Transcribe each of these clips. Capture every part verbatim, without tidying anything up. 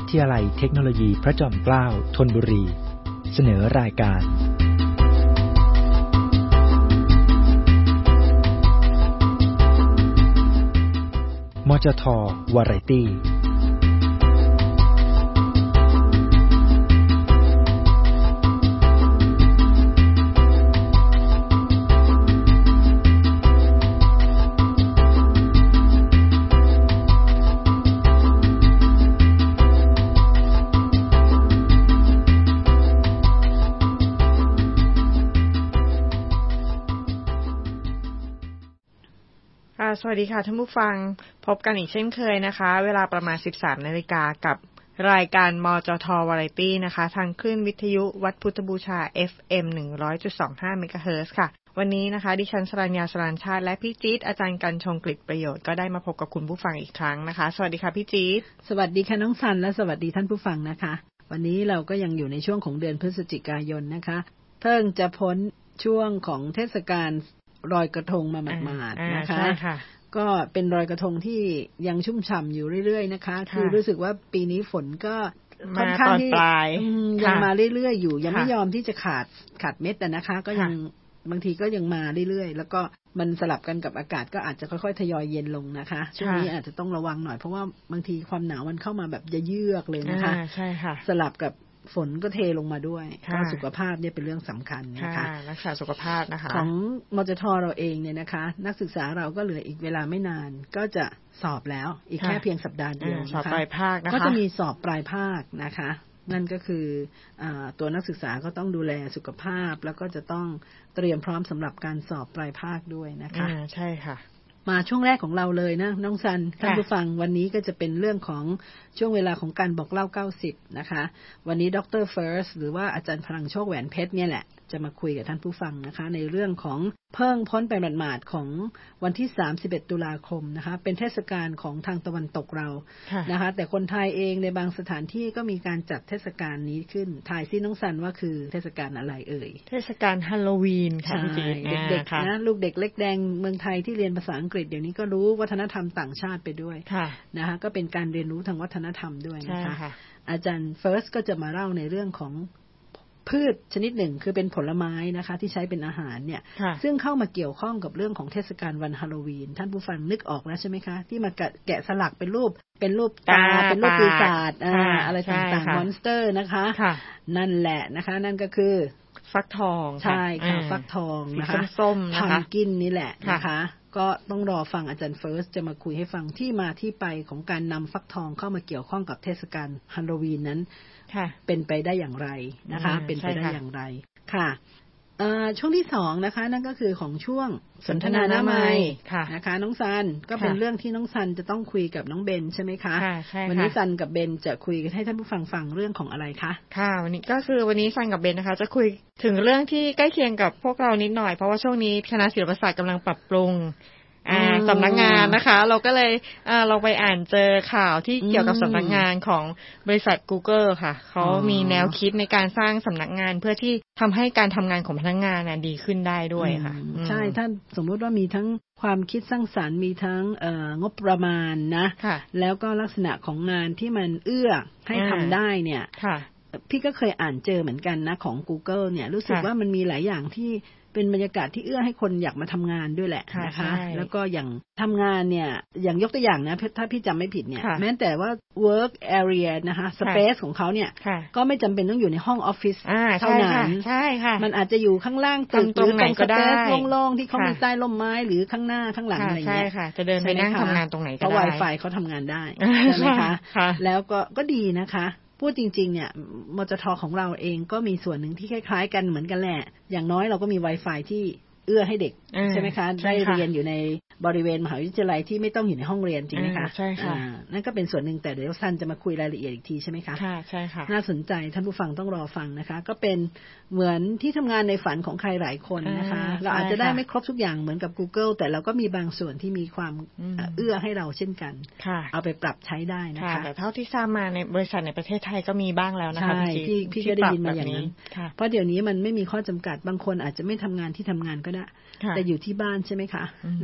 ทยาลัยเทคโนโลยีพระจอมเกล้าธนบุรีเสนอรายการมจท.วาไรตี้สวัสดีค่ะท่านผู้ฟังพบกันอีกเช่นเคยนะคะเวลาประมาณ สิบสามนาฬิกา กับรายการมจท.วาไรตี้นะคะทางคลื่นวิทยุวัดพุทธบูชา เอฟ เอ็ม หนึ่งร้อยจุดสองห้า เมกะเฮิรตซ์ค่ะวันนี้นะคะดิฉันสรัญญา สรานชาติและพี่จี๊ดอาจารย์กันชงกฤษประโยชน์ก็ได้มาพบกับคุณผู้ฟังอีกครั้งนะคะสวัสดีค่ะพี่จี๊ดสวัสดีค่ะน้องซันและสวัสดีท่านผู้ฟังนะคะวันนี้เราก็ยังอยู่ในช่วงของเดือนพฤศจิกายนนะคะเพิ่งจะพ้นช่วงของเทศกาลลอยกระทงมาหมาดๆนะคะก็เป็นลอยกระทงที่ยังชุ่มฉ่ำอยู่เรื่อยๆนะคะคือรู้สึกว่าปีนี้ฝนก็ค่อนข้างที่ยังมาเรื่อยๆอยู่ยังไม่ยอมที่จะขาดขาดเม็ดนะคะก็ยังบางทีก็ยังมาเรื่อยๆแล้วก็มันสลับกันกับอากาศก็อาจจะค่อยๆทยอยเย็นลงนะคะช่วงนี้อาจจะต้องระวังหน่อยเพราะว่าบางทีความหนาวมันเข้ามาแบบเยือกเลยนะคะใช่ค่ะสลับกับฝนก็เทลงมาด้วยก็สุขภาพเนี่ยเป็นเรื่องสำคัญนะคะรักษาสุขภาพนะคะของมจท.เราเองเนี่ยนะคะนักศึกษาเราก็เหลืออีกเวลาไม่นานก็จะสอบแล้วอีกแค่เพียงสัปดาห์เดียวสอบปลายภาคนะคะก็จะมีสอบปลายภาคนะคะนั่นก็คือตัวนักศึกษาก็ต้องดูแลสุขภาพแล้วก็จะต้องเตรียมพร้อมสำหรับการสอบปลายภาคด้วยนะคะใช่ค่ะมาช่วงแรกของเราเลยนะน้องซันท่านผู้ฟังวันนี้ก็จะเป็นเรื่องของช่วงเวลาของการบอกเล่าเก้าสิบนะคะวันนี้ดร. เฟิร์สหรือว่าอาจารย์พลังโชคแหวนเพชรเนี่ยแหละจะมาคุยกับท่านผู้ฟังนะคะในเรื่องของเพิ่งพ้นไปหมาดๆของวันที่สามสิบเอ็ดตุลาคมนะคะเป็นเทศกาลของทางตะวันตกเรานะคะแต่คนไทยเองในบางสถานที่ก็มีการจัดเทศกาลนี้ขึ้นทายซิน้องซันว่าคือเทศกาลอะไรเอ่ยเทศกาลฮาโลวีนค่ะพี่จี๊ดเด็กๆนะลูกเด็กเล็กแดงเมืองไทยที่เรียนภาษาอังกฤษเดี๋ยวนี้ก็รู้วัฒนธรรมต่างชาติไปด้วยนะคะก็เป็นการเรียนรู้ทางวัฒนธรรมด้วยนะคะอาจารย์เฟิร์สก็จะมาเล่าในเรื่องของพืชชนิดหนึ่งคือเป็นผลไม้นะคะที่ใช้เป็นอาหารเนี่ยซึ่งเข้ามาเกี่ยวข้องกับเรื่องของเทศกาลวันฮาโลวีนท่านผู้ฟังนึกออกแล้วใช่ไหมคะที่มาแกะสลักเป็นรูปเป็นรูปตาเป็นรูปปีศาจอะไรต่างๆมอนสเตอร์นะคะนั่นแหละนะคะนั่นก็คือฟักทองใช่ค่ะฟักทองนะคะส้มๆนะคะพัมกินนี่แหละนะคะก็ต้องรอฟังอาจารย์เฟิร์สจะมาคุยให้ฟังที่มาที่ไปของการนำฟักทองเข้ามาเกี่ยวข้องกับเทศกาลฮาโลวีนนั้นเป็นไปได้อย่างไรนะคะเป็นไปได้อย่างไรค่ะช่วงที่สองนะคะนั่นก็คือของช่วงสนทนาหน้าไมค์นะคะน้องซันก็เป็นเรื่องที่น้องซันจะต้องคุยกับน้องเบนใช่ไหมคะวันนี้ซันกับเบนจะคุยกันให้ท่านผู้ฟังฟังเรื่องของอะไรคะค่ะวันนี้ก็คือวันนี้ซันกับเบนนะคะจะคุยถึงเรื่องที่ใกล้เคียงกับพวกเรานิดหน่อยเพราะว่าช่วงนี้คณะศิลปศาสตร์กำลังปรับปรุงสำนักงานนะคะเราก็เลยเราไปอ่านเจอข่าวที่เกี่ยวกับสำนักงานของบริษัท Google ค่ะเขามีแนวคิดในการสร้างสำนักงานเพื่อที่ทำให้การทำงานของพนักงานดีขึ้นได้ด้วยค่ะใช่ถ้าสมมุติว่ามีทั้งความคิดสร้างสรรค์มีทั้งงบประมาณนะแล้วก็ลักษณะของงานที่มันเอื้อให้ทำได้เนี่ยพี่ก็เคยอ่านเจอเหมือนกันนะของ Google เนี่ยรู้สึกว่ามันมีหลายอย่างที่เป็นบรรยากาศที่เอื้อให้คนอยากมาทำงานด้วยแหละนะคะแล้วก็อย่างทำงานเนี่ยอย่างยกตัวอย่างนะถ้าพี่จำไม่ผิดเนี่ยแม้แต่ว่า work area นะคะ space ของเขาเนี่ยก็ไม่จำเป็นต้องอยู่ในห้องออฟฟิศเท่านั้นใช่ค่ะมันอาจจะอยู่ข้างล่างตึกหรือตรง space โล่งๆที่เขามีใต้ร่มไม้หรือข้างหน้าข้างหลังอะไรเงี้ยใช่ค่ะจะเดินไปนั่งทำงานตรงไหนก็ได้เพราะ Wi-Fi เขาทำงานได้ใช่ไหมคะแล้วก็ก็ดีนะคะพูดจริงๆเนี่ยมจท.ของเราเองก็มีส่วนหนึ่งที่คล้ายๆกันเหมือนกันแหละอย่างน้อยเราก็มี Wi-Fi ที่เอื้อให้เด็กใช่ไหมคะได้เรียนอยู่ในบริเวณมหาวิทยาลัยที่ไม่ต้องอยู่ในห้องเรียนจริงไหมคะใช่ค่ะนั่นก็เป็นส่วนหนึ่งแต่เดี๋ยวซันจะมาคุยรายละเอียดอีกทีใช่ไหมคะค่ะใช่ค่ะน่าสนใจท่านผู้ฟังต้องรอฟังนะคะก็เป็นเหมือนที่ทำงานในฝันของใครหลายคนนะคะเราอาจจะได้ไม่ครบทุกอย่างเหมือนกับ Google แต่เราก็มีบางส่วนที่มีความเอื้อให้เราเช่นกันเอาไปปรับใช้ได้นะคะแต่เท่าที่ทราบมาในบริษัทในประเทศไทยก็มีบ้างแล้วนะคะพี่พี่ก็ได้ยินมาอย่างนั้นเพราะเดี๋ยวนี้มันไม่มีข้อจำกัดบางคนอาจจะไม่ทำงานที่ทำงานก็ได้แต่อยู่ที่บ้านใช่ไหมคะแล้วก็การ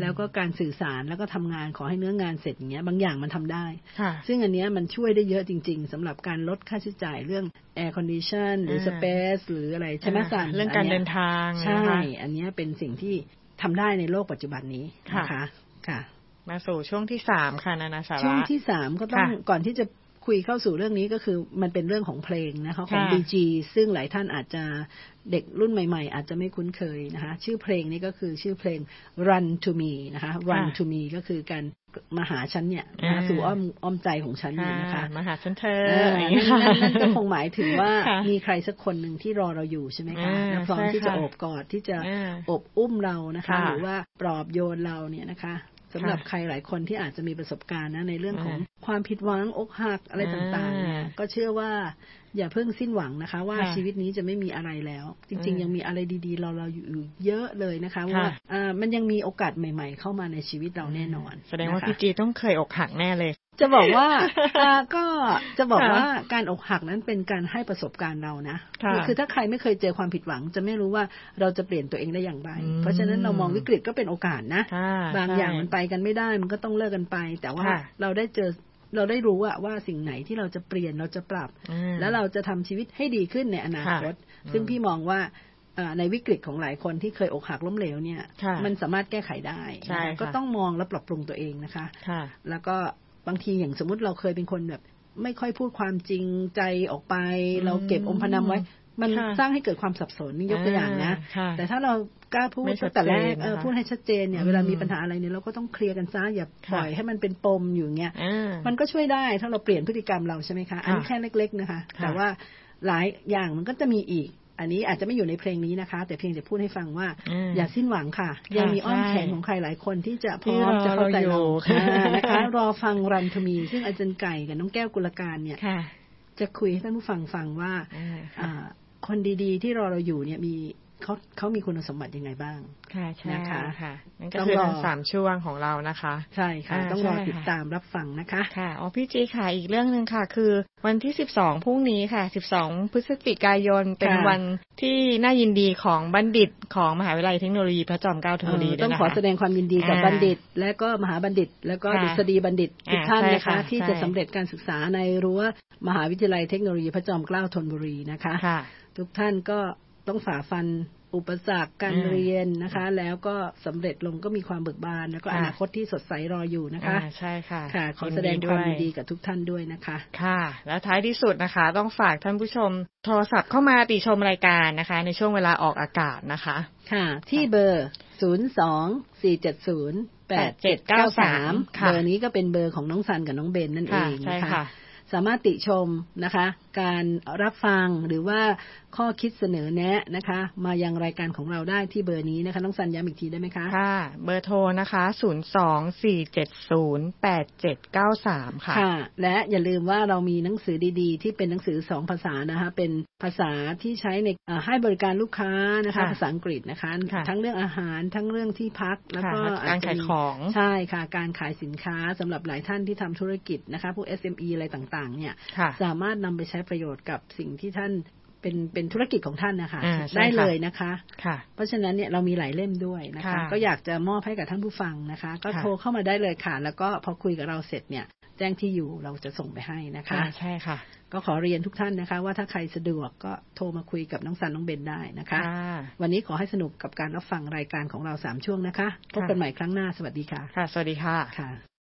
การสื่อสารแล้วก็ทำงานขอให้เนื้องานเสร็จอย่างเงี้ยบางอย่างมันทำได้ซึ่งอันเนี้ยมันช่วยได้เยอะจริงๆสำหรับการลดค่าใช้จ่ายเรื่อง air condition หรือ space หรืออะไรใช่ไหมสันเรื่องการเดินทางใช่อันนี้เป็นสิ่งที่ทำได้ในโลกปัจจุบันนี้นะคะค่ะมาสู่ช่วงที่สามค่ะนานาสาระช่วงที่สามก็ต้องก่อนที่จะคุยเข้าสู่เรื่องนี้ก็คือมันเป็นเรื่องของเพลงนะคะของ บี จี ซึ่งหลายท่านอาจจะเด็กรุ่นใหม่ๆอาจจะไม่คุ้นเคยนะคะชื่อเพลงนี้ก็คือชื่อเพลง Run to Me นะคะ Run to Me ก็คือการมาหาฉันเนี่ยมาสู่อ้อมอ้อมใจของฉันเนี่ยนะคะมาหาฉันเธอนั่นก็คงหมายถึงว่ามีใครสักคนหนึ่งที่รอเราอยู่ใช่ไหมคะและพร้อมที่จะโอบกอดที่จะอบอุ้มเรานะคะหรือว่าปลอบโยนเราเนี่ยนะคะสำหรับใครหลายคนที่อาจจะมีประสบการณ์นะในเรื่องของความผิดหวังอกหักอะไรต่างๆเนี่ยก็เชื่อว่าอย่าเพิ่งสิ้นหวังนะคะว่าชีวิตนี้จะไม่มีอะไรแล้วจริงๆยังมีอะไรดีๆเราเราอยู่เยอะเลยนะคะว่ามันยังมีโอกาสใหม่ๆเข้ามาในชีวิตเราแน่นอนแสดงว่าพี่จีต้องเคยอกหักแน่เลยจะบอกว่าก็จะบอกว่าการอกหักนั้นเป็นการให้ประสบการณ์เรานะคือถ้าใครไม่เคยเจอความผิดหวังจะไม่รู้ว่าเราจะเปลี่ยนตัวเองได้อย่างไรเพราะฉะนั้นเรามองวิกฤตก็เป็นโอกาสนะบางอย่างมันไปกันไม่ได้มันก็ต้องเลิกกันไปแต่ว่าเราได้เจอเราได้รู้ว่าว่าสิ่งไหนที่เราจะเปลี่ยนเราจะปรับแล้วเราจะทำชีวิตให้ดีขึ้นในอนาคตซึ่งพี่มองว่าในวิกฤตของหลายคนที่เคยอกหักล้มเหลวเนี่ยมันสามารถแก้ไขได้ก็ต้องมองและปรับปรุงตัวเองนะคะแล้วก็บางทีอย่างสมมุติเราเคยเป็นคนแบบไม่ค่อยพูดความจริงใจออกไปเราเก็บอมพนำไว้มันสร้างให้เกิดความสับสนนี่ยกตัวอย่างนะแต่ถ้าเรากล้าพูดตั้งแต่แรกพูดให้ชัดเจนเนี่ยเวลามีปัญหาอะไรเนี่ยเราก็ต้องเคลียร์กันซะอย่าปล่อยให้มันเป็นปมอยู่เงี้ยมันก็ช่วยได้ถ้าเราเปลี่ยนพฤติกรรมเราใช่ไหมคะอันนี้แค่เล็กๆนะคะแต่ว่าหลายอย่างมันก็จะมีอีกอันนี้อาจจะไม่อยู่ในเพลงนี้นะคะแต่เพียงแต่พูดให้ฟังว่าอย่าสิ้นหวังค่ะยังมีอ้อมแขนของใครหลายคนที่จะพร้อมจะเข้าใจเรานะคะรอฟังรันทมีซึ่งอาจารย์ไก่กับน้องแก้วกุลการเนี่ยจะคุยให้ท่านผู้ฟังฟังว่าคนดีๆที่รอเราอยู่เนี่ยมีเขาเขามีคุณสมบัติยังไงบ้างค่ะใช่นะคะค่ะนั่นก็คือทั้งสามช่วงของเรานะคะใช่ค่ะต้องรอติดตามรับฟังนะคะค่ะอ๋อพี่จีค่ะอีกเรื่องนึงค่ะคือวันที่สิบสองพรุ่งนี้ค่ะสิบสองพฤศจิกายนเป็นวันที่น่ายินดีของบัณฑิตของมหาวิทยาลัยเทคโนโลยีพระจอมเกล้าธนบุรีด้วยนะคะต้องขอแสดงความยินดีกับบัณฑิตและก็มหาบัณฑิตแล้วก็ดุษฎีบัณฑิตทุกท่านนะคะที่จะสำเร็จการศึกษาในรั้วมหาวิทยาลัยเทคโนโลยีพระจอมเกล้าธนบุรีนะคะทุกท่านก็ต้องฝ่าฟันอุปสรรคการเรียนนะคะแล้วก็สำเร็จลงก็มีความเบิกบานแล้วก็อนาคตที่สดใสรออยู่นะคะใช่ค่ะค่ะขอแสดงความยินดีกับทุกท่านด้วยนะคะค่ะแล้วท้ายที่สุดนะคะต้องฝากท่านผู้ชมโทรศัพท์เข้ามาติชมรายการนะคะในช่วงเวลาออกอากาศนะคะค่ะที่เบอร์ศูนย์ สอง สี่ เจ็ด ศูนย์ แปด เจ็ด เก้า สามเบอร์นี้ก็เป็นเบอร์ของน้องซันกับน้องเบนนั่นเองนะคะสามารถติชมนะคะการรับฟังหรือว่าข้อคิดเสนอแนะนะคะมายังรายการของเราได้ที่เบอร์นี้นะคะน้องซันย้ำอีกทีได้ไหมคะค่ะเบอร์โทรนะคะศูนย์ สอง สี่ เจ็ด ศูนย์ แปด เจ็ด เก้า สามค่ะค่ะและอย่าลืมว่าเรามีหนังสือดีๆที่เป็นหนังสือสองภาษานะคะเป็นภาษาที่ใช้ในให้บริการลูกค้านะคะภาษาอังกฤษนะคะทั้งเรื่องอาหารทั้งเรื่องที่พักแล้วก็การขายของใช่ค่ะการขายสินค้าสำหรับหลายท่านที่ทำธุรกิจนะคะพวก เอส เอ็ม อี อะไรต่างๆเนี่ยสามารถนำไปใช้ประโยชน์กับสิ่งที่ท่านเป็นเป็นธุรกิจของท่านนะคะได้เลยนะคะเพราะฉะนั้นเนี่ยเรามีหลายเล่มด้วยนะคะก็อยากจะมอบให้กับท่านผู้ฟังนะคะก็โทรเข้ามาได้เลยค่ะแล้วก็พอคุยกับเราเสร็จเนี่ยแจ้งที่อยู่เราจะส่งไปให้นะคะใช่ค่ะก็ขอเรียนทุกท่านนะคะว่าถ้าใครสะดวกก็โทรมาคุยกับน้องซันน้องเบนได้นะคะวันนี้ขอให้สนุกกับการรับฟังรายการของเราสามช่วงนะคะพบกันใหม่ครั้งหน้าสวัสดีค่ะค่ะสวัสดีค่ะค่ะ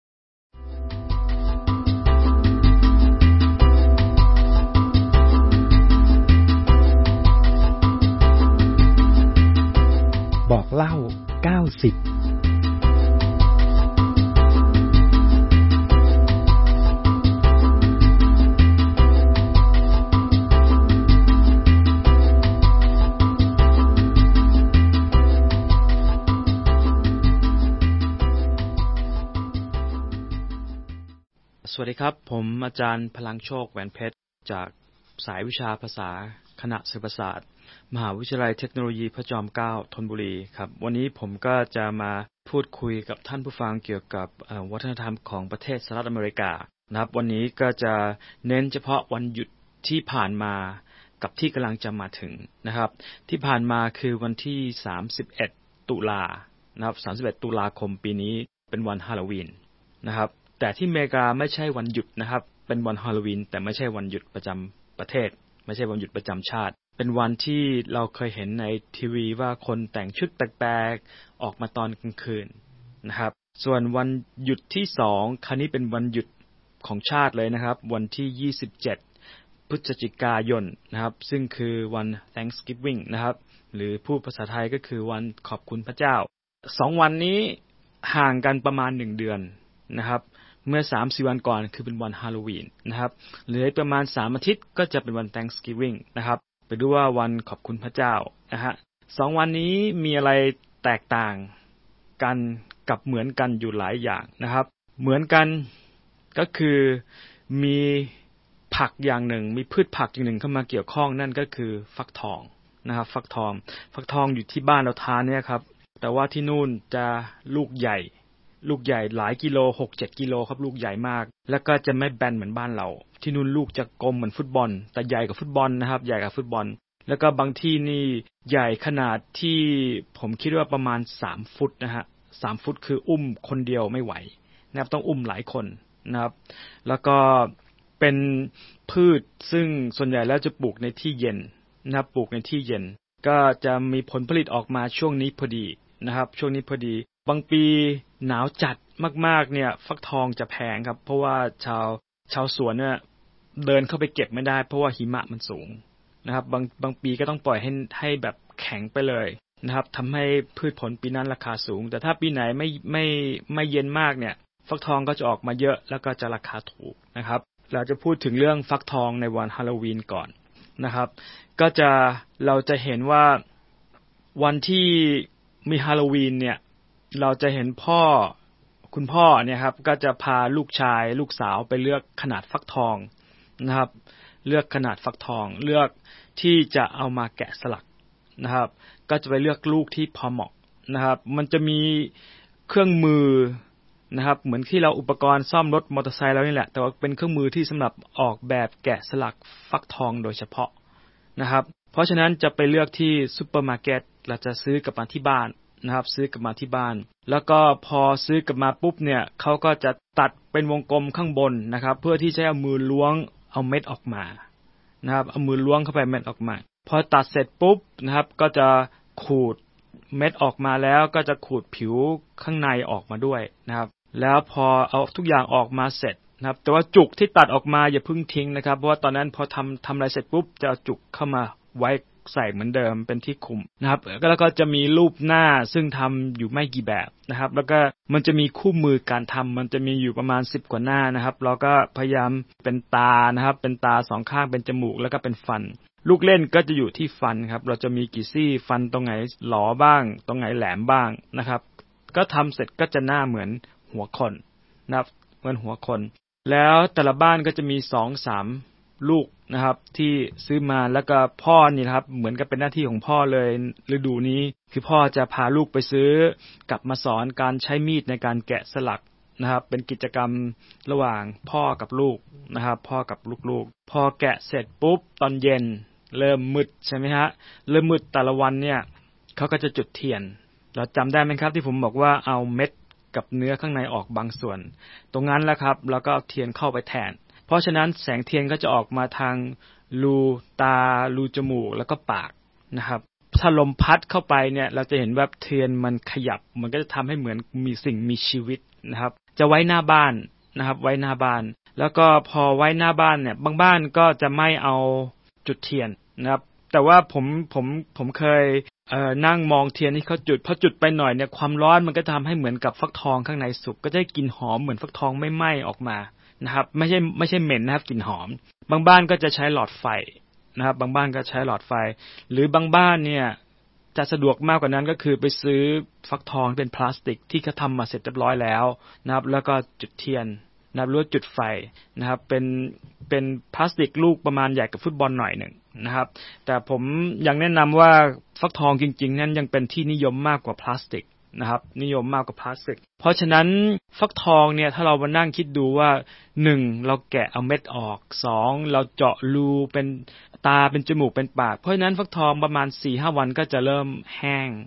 บอกเล่าเก้าสิบสวัสดีครับผมอาจารย์พลังโชคแหวนเพชรจากสายวิชาภาษาคณะศิลปศาสตร์มหาวิทยาลัยเทคโนโลยีพระจอมเกล้าธนบุรีครับวันนี้ผมก็จะมาพูดคุยกับท่านผู้ฟังเกี่ยวกับวัฒนธรรมของประเทศสหรัฐอเมริกานะครับวันนี้ก็จะเน้นเฉพาะวันหยุดที่ผ่านมากับที่กำลังจะมาถึงนะครับที่ผ่านมาคือวันที่สามสิบเอ็ดตุลานะครับสามสิบเอ็ดตุลาคมปีนี้เป็นวันฮาโลวีนนะครับแต่ที่อเมริกาไม่ใช่วันหยุดนะครับเป็นวันฮาโลวีนแต่ไม่ใช่วันหยุดประจำประเทศไม่ใช่วันหยุดประจำชาติเป็นวันที่เราเคยเห็นในทีวีว่าคนแต่งชุดแปลกๆออกมาตอนกลางคืนนะครับส่วนวันหยุดที่สองครั้งนี้เป็นวันหยุดของชาติเลยนะครับวันที่ยี่สิบเจ็ดพฤศจิกายนนะครับซึ่งคือวัน Thanksgiving นะครับหรือพูดภาษาไทยก็คือวันขอบคุณพระเจ้าสองวันนี้ห่างกันประมาณหนึ่งเดือนนะครับเมื่อ สามสี่ วันก่อนคือเป็นวันฮาโลวีนนะครับเหลือประมาณสามอาทิตย์ก็จะเป็นวัน Thanksgiving นะครับไปดูว่าวันขอบคุณพระเจ้านะฮะสองวันนี้มีอะไรแตกต่างกันกับเหมือนกันอยู่หลายอย่างนะครับเหมือนกันก็คือมีผักอย่างหนึ่งมีพืชผักอย่างหนึ่งเข้ามาเกี่ยวข้องนั่นก็คือฟักทองนะครับฟักทองฟักทองอยู่ที่บ้านเราทานเนี่ยครับแต่ว่าที่นู่นจะลูกใหญ่ลูกใหญ่หลายกิโล หกเจ็ด กิโลครับลูกใหญ่มากแล้วก็จะไม่แบนเหมือนบ้านเราที่นู่นลูกจะกลมเหมือนฟุตบอลแต่ใหญ่กว่าฟุตบอลนะครับใหญ่กว่าฟุตบอลแล้วก็บางที่นี่ใหญ่ขนาดที่ผมคิดว่าประมาณสามฟุตนะฮะสามฟุตคืออุ้มคนเดียวไม่ไหวนะครับต้องอุ้มหลายคนนะครับแล้วก็เป็นพืชซึ่งส่วนใหญ่แล้วจะปลูกในที่เย็นนะครับปลูกในที่เย็นก็จะมีผลผลิตออกมาช่วงนี้พอดีนะครับช่วงนี้พอดีบางปีหนาวจัดมากๆเนี่ยฟักทองจะแพงครับเพราะว่าชาวชาวสวนเนี่ยเดินเข้าไปเก็บไม่ได้เพราะว่าหิมะมันสูงนะครับบางบางปีก็ต้องปล่อยให้ให้แบบแข็งไปเลยนะครับทำให้พืชผลปีนั้นราคาสูงแต่ถ้าปีไหนไม่ไม่ไม่เย็นมากเนี่ยฟักทองก็จะออกมาเยอะแล้วก็จะราคาถูกนะครับเราจะพูดถึงเรื่องฟักทองในวันฮาโลวีนก่อนนะครับก็จะเราจะเห็นว่าวันที่มีฮาโลวีนเนี่ยเราจะเห็นพ่อคุณพ่อเนี่ยครับก็จะพาลูกชายลูกสาวไปเลือกขนาดฟักทองนะครับเลือกขนาดฟักทองเลือกที่จะเอามาแกะสลักนะครับก็จะไปเลือกลูกที่พอเหมาะนะครับมันจะมีเครื่องมือนะครับเหมือนที่เราอุปกรณ์ซ่อมรถมอเตอร์ไซค์แล้วนี่แหละแต่ว่าเป็นเครื่องมือที่สำหรับออกแบบแกะสลักฟักทองโดยเฉพาะนะครับเพราะฉะนั้นจะไปเลือกที่ซุปเปอร์มาร์เก็ตเราจะซื้อกลับมาที่บ้านนะครับซื้อกลับมาที่บ้านแล้วก็พอซื้อกลับมาปุ๊บเนี่ยเขาก็จะตัดเป็นวงกลมข้างบนนะครับเพื่อที่จะเอามือล้วงเอาเม็ดออกมานะครับเอามือล้วงเข้าไปเม็ดออกมาพอตัดเสร็จปุ๊บนะครับก็จะขูดเม็ดออกมาแล้วก็จะขูดผิวข้างในออกมาด้วยนะครับแล้วพอเอาทุกอย่างออกมาเสร็จนะครับแต่ว่าจุกที่ตัดออกมาอย่าเพิ่งทิ้งนะครับเพราะว่าตอนนั้นพอทำทำอะไรเสร็จปุ๊บจะเอาจุกเข้ามาไว้ใส่เหมือนเดิมเป็นที่คุมนะครับแล้วก็จะมีรูปหน้าซึ่งทำอยู่ไม่กี่แบบนะครับแล้วก็มันจะมีคู่มือการทำมันจะมีอยู่ประมาณสิบกว่าหน้านะครับเราก็พยายามเป็นตานะครับเป็นตาสองข้างเป็นจมูกแล้วก็เป็นฟันลูกเล่นก็จะอยู่ที่ฟันครับเราจะมีกี่ซี่ฟันตรงไหนหลอบ้างตรงไหนแหลมบ้างนะครับก็ทำเสร็จก็จะหน้าเหมือนหัวคนนะครับเหมือนหัวคนแล้วแต่ละบ้านก็จะมี สองถึงสาม ลูกนะครับที่ซื้อมาแล้วก็พ่อนี่นะครับเหมือนกับเป็นหน้าที่ของพ่อเลยฤดูนี้คือพ่อจะพาลูกไปซื้อกลับมาสอนการใช้มีดในการแกะสลักนะครับเป็นกิจกรรมระหว่างพ่อกับลูกนะครับพ่อกับลูกๆพอแกะเสร็จปุ๊บตอนเย็นเริ่มมืดใช่ไหมฮะเริ่มมืดแต่ละวันเนี่ยเขาก็จะจุดเทียนเราจำได้ไหมครับที่ผมบอกว่าเอาเม็ดกับเนื้อข้างในออกบางส่วนตรงนั้นแหละครับแล้วก็เอาเทียนเข้าไปแทนเพราะฉะนั้นแสงเทียนก็จะออกมาทางรูตารูจมูกแล้วก็ปากนะครับถ้าลมพัดเข้าไปเนี่ยเราจะเห็นว่าเทียนมันขยับมันก็จะทำให้เหมือนมีสิ่งมีชีวิตนะครับจะไว้หน้าบ้านนะครับไว้หน้าบ้านแล้วก็พอไว้หน้าบ้านเนี่ยบางบ้านก็จะไม่เอาจุดเทียนนะครับแต่ว่าผมผมผมเคยเอ่อนั่งมองเทียนที่เขาจุดพอจุดไปหน่อยเนี่ยความร้อนมันก็ทำให้เหมือนกับฟักทองข้างในสุกก็จะได้กลิ่นหอมเหมือนฟักทองไม่ไหม้ออกมานะครับไม่ใช่ไม่ใช่เหม็นนะครับกลิ่นหอมบางบ้านก็จะใช้หลอดไฟนะครับบางบ้านก็ใช้หลอดไฟหรือบางบ้านเนี่ยจะสะดวกมากกว่านั้นก็คือไปซื้อฟักทองเป็นพลาสติกที่เขาทำมาเสร็จเรียบร้อยแล้วนะครับแล้วก็จุดเทียนนะครับหรือจุดไฟนะครับเป็นเป็นพลาสติกลูกประมาณใหญ่กับฟุตบอลหน่อยหนึ่งนะครับแต่ผมยังแนะนำว่าฟักทองจริงๆนั้นยังเป็นที่นิยมมากกว่าพลาสติกนะครับนิยมมากกว่าพลาสติกเพราะฉะนั้นฟักทองเนี่ยถ้าเรามานั่งคิดดูว่าหนึ่งเราแกะเอาเม็ดออกสองเราเจาะรูเป็นตาเป็นจมูกเป็นปากเพราะฉะนั้นฟักทองประมาณ สี่ถึงห้า วันก็จะเริ่มแห้ง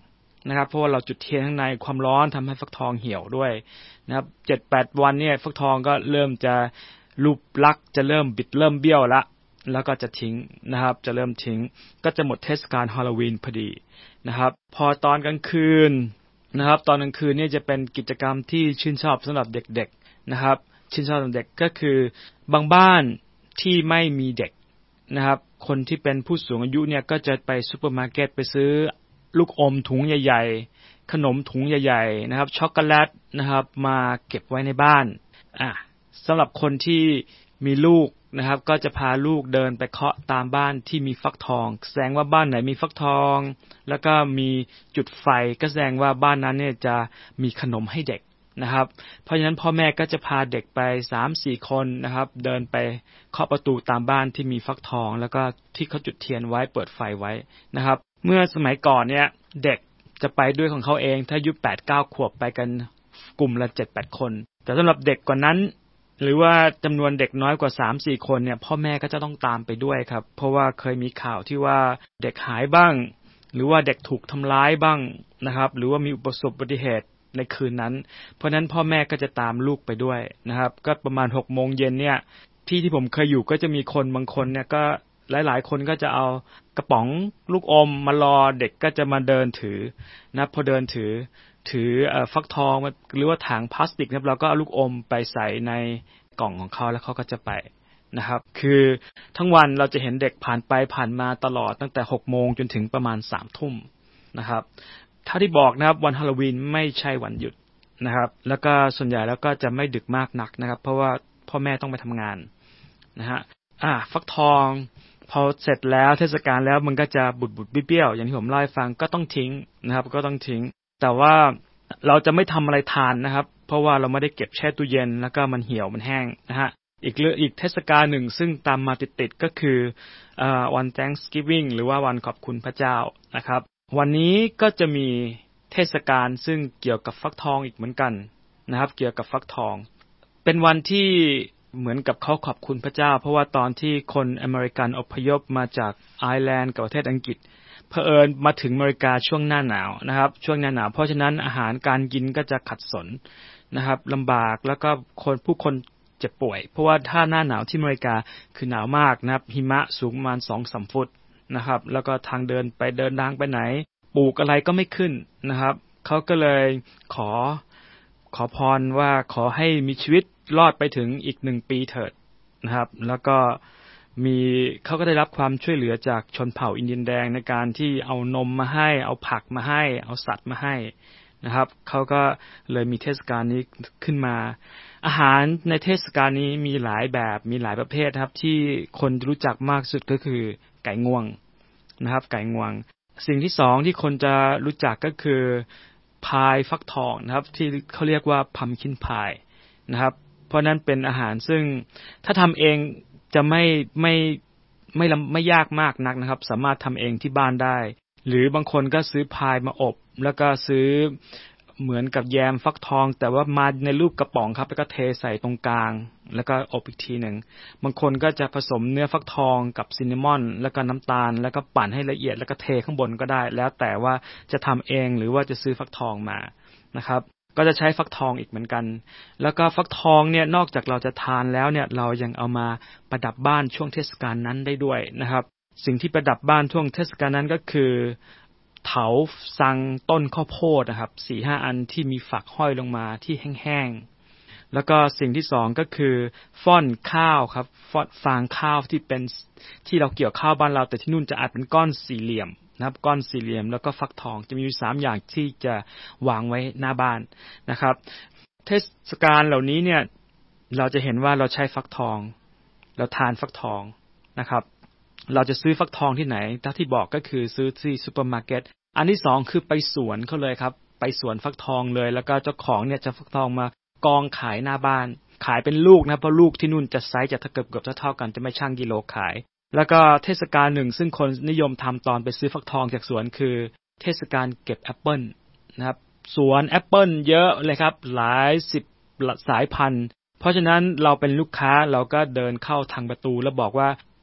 นะครับเพราะว่าเราจุดเทียนข้างในความร้อนทำให้ฟักทองเหี่ยวด้วยนะครับ เจ็ดแปด วันเนี่ยฟักทองก็เริ่มจะรูปลักษณ์จะเริ่มบิดเริ่มเบี้ยวละแล้วก็จะทิ้งนะครับจะเริ่มทิ้งก็จะหมดเทศกาลฮาโลวีนพอดีนะครับพอตอนกลางคืนนะครับตอนกลางคืนเนี่ยจะเป็นกิจกรรมที่ชื่นชอบสำหรับเด็กๆนะครับชื่นชอบสำหรับเด็กก็คือบางบ้านที่ไม่มีเด็กนะครับคนที่เป็นผู้สูงอายุเนี่ยก็จะไปซุปเปอร์มาร์เก็ตไปซื้อลูกอมถุงใหญ่ๆขนมถุงใหญ่ๆนะครับช็อกโกแลตนะครับมาเก็บไว้ในบ้านอ่ะสำหรับคนที่มีลูกนะครับก็จะพาลูกเดินไปเคาะตามบ้านที่มีฟักทองแสดงว่าบ้านไหนมีฟักทองแล้วก็มีจุดไฟก็แสดงว่าบ้านนั้นเนี่ยจะมีขนมให้เด็กนะครับเพราะฉะนั้นพ่อแม่ก็จะพาเด็กไป สามสี่ คนนะครับเดินไปเคาะประตูตามบ้านที่มีฟักทองแล้วก็ที่เขาจุดเทียนไว้เปิดไฟไว้นะครับเมื่อสมัยก่อนเนี่ยเด็กจะไปด้วยของเขาเองถ้าอายุ แปดเก้า ขวบไปกันกลุ่มละ เจ็ดแปด คนแต่สำหรับเด็กกว่านั้นหรือว่าจำนวนเด็กน้อยกว่า สามสี่ คนเนี่ยพ่อแม่ก็จะต้องตามไปด้วยครับเพราะว่าเคยมีข่าวที่ว่าเด็กหายบ้างหรือว่าเด็กถูกทำร้ายบ้างนะครับหรือว่ามีอุบัติอุบัติเหตุในคืนนั้นเพราะนั้นพ่อแม่ก็จะตามลูกไปด้วยนะครับก็ประมาณ หกโมงเย็นเนี่ยที่ที่ผมเคยอยู่ก็จะมีคนบางคนเนี่ยก็หลายๆคนก็จะเอากระป๋องลูกอมมารอเด็กก็จะมาเดินถือนะพอเดินถือถือเอ่อฟักทองหรือว่าถังพลาสติกนะครับเราก็เอาลูกอมไปใส่ในกล่องของเขาแล้วเขาก็จะไปนะครับคือทั้งวันเราจะเห็นเด็กผ่านไปผ่านมาตลอดตั้งแต่ หกโมงจนถึงประมาณ สามทุ่มนะครับถ้าที่บอกนะครับวันฮาโลวีนไม่ใช่วันหยุดนะครับแล้วก็ส่วนใหญ่แล้วก็จะไม่ดึกมากนักนะครับเพราะว่าพ่อแม่ต้องไปทำงานนะฮะอ่าฟักทองพอเสร็จแล้วเทศกาลแล้วมันก็จะบุดบุดเบี้ยวอย่างที่ผมเล่าให้ฟังก็ต้องทิ้งนะครับก็ต้องทิ้งแต่ว่าเราจะไม่ทำอะไรทานนะครับเพราะว่าเราไม่ได้เก็บแช่ตู้เย็นแล้วก็มันเหี่ยวมันแห้งนะฮะอีกเรื่องอีกเทศกาลหนึ่งซึ่งตามมาติดๆก็คือเอ่อวัน Thanksgiving หรือว่าวันขอบคุณพระเจ้านะครับวันนี้ก็จะมีเทศกาลซึ่งเกี่ยวกับฟักทองอีกเหมือนกันนะครับเกี่ยวกับฟักทองเป็นวันที่เหมือนกับเขาขอบคุณพระเจ้าเพราะว่าตอนที่คนอเมริกันอพยพมาจากไอร์แลนด์กับประเทศอังกฤษเผอิญมาถึงอเมริกาช่วงหน้าหนาวนะครับช่วงหน้าหนาวเพราะฉะนั้นอาหารการกินก็จะขัดสนนะครับลำบากแล้วก็คนผู้คนเจ็บป่วยเพราะว่าถ้าหน้าหนาวที่อเมริกาคือหนาวมากนะครับหิมะสูงประมาณ สองถึงสาม ฟุตนะครับแล้วก็ทางเดินไปเดินทางไปไหนปลูกอะไรก็ไม่ขึ้นนะครับเขาก็เลยขอขอพรว่าขอให้มีชีวิตรอดไปถึงอีกหนึ่งปีเถิดนะครับแล้วก็มีเขาก็ได้รับความช่วยเหลือจากชนเผ่าอินเดียนแดงในการที่เอานมมาให้เอาผักมาให้เอาสัตว์มาให้นะครับเขาก็เลยมีเทศกาลนี้ขึ้นมาอาหารในเทศกาลนี้มีหลายแบบมีหลายประเภทครับที่คนรู้จักมากสุดก็คือไก่งวงนะครับไก่งวงสิ่งที่สองที่คนจะรู้จักก็คือพายฟักทองนะครับที่เขาเรียกว่าพัมคินพายนะครับเพราะนั้นเป็นอาหารซึ่งถ้าทำเองจะไม่ไม่ไม่ไม่ยากมากนักนะครับสามารถทำเองที่บ้านได้หรือบางคนก็ซื้อพายมาอบแล้วก็ซื้อเหมือนกับแยมฟักทองแต่ว่ามาในรูปกระป๋องครับแล้วก็เทใส่ตรงกลางแล้วก็อบอีกทีหนึ่งบางคนก็จะผสมเนื้อฟักทองกับซินนามอนแล้วก็น้ำตาลแล้วก็ปั่นให้ละเอียดแล้วก็เทข้างบนก็ได้แล้วแต่ว่าจะทำเองหรือว่าจะซื้อฟักทองมานะครับก็จะใช้ฟักทองอีกเหมือนกันแล้วก็ฟักทองเนี่ยนอกจากเราจะทานแล้วเนี่ยเรายังเอามาประดับบ้านช่วงเทศกาลนั้นได้ด้วยนะครับสิ่งที่ประดับบ้านช่วงเทศกาลนั้นก็คือเถาซังต้นข้าวโพดนะครับ สี่ห้า อันที่มีฝักห้อยลงมาที่แห้งๆแล้วก็สิ่งที่สองก็คือฟ่อนข้าวครับฟ่อนฟางข้าวที่เป็นที่เราเกี่ยวข้าวบ้านเราแต่ที่นู่นจะอัดเป็นก้อนสี่เหลี่ยมนะครับก้อนสี่เหลี่ยมแล้วก็ฟักทองจะมีอยู่สามอย่างที่จะวางไว้หน้าบ้านนะครับเทศกาลเหล่านี้เนี่ยเราจะเห็นว่าเราใช้ฟักทองเราทานฟักทองนะครับเราจะซื้อฟักทองที่ไหนถ้าที่บอกก็คือซื้อที่ซุปเปอร์มาร์เก็ตอันที่สองคือไปสวนเขาเลยครับไปสวนฟักทองเลยแล้วก็เจ้าของเนี่ยจะฟักทองมากองขายหน้าบ้านขายเป็นลูกนะเพราะลูกที่นู่นจะไซส์จะเกือบเกือบเท่ากันจะไม่ชั่งกิโลขายแล้วก็เทศกาลหนึ่งซึ่งคนนิยมทำตอนไปซื้อฟักทองจากสวนคือเทศกาลเก็บแอปเปิลนะครับสวนแอปเปิลเยอะเลยครับหลายสิบสายพันธุ์เพราะฉะนั้นเราเป็นลูกค้าเราก็เดินเข้าทางประตูแล้วบอกว่า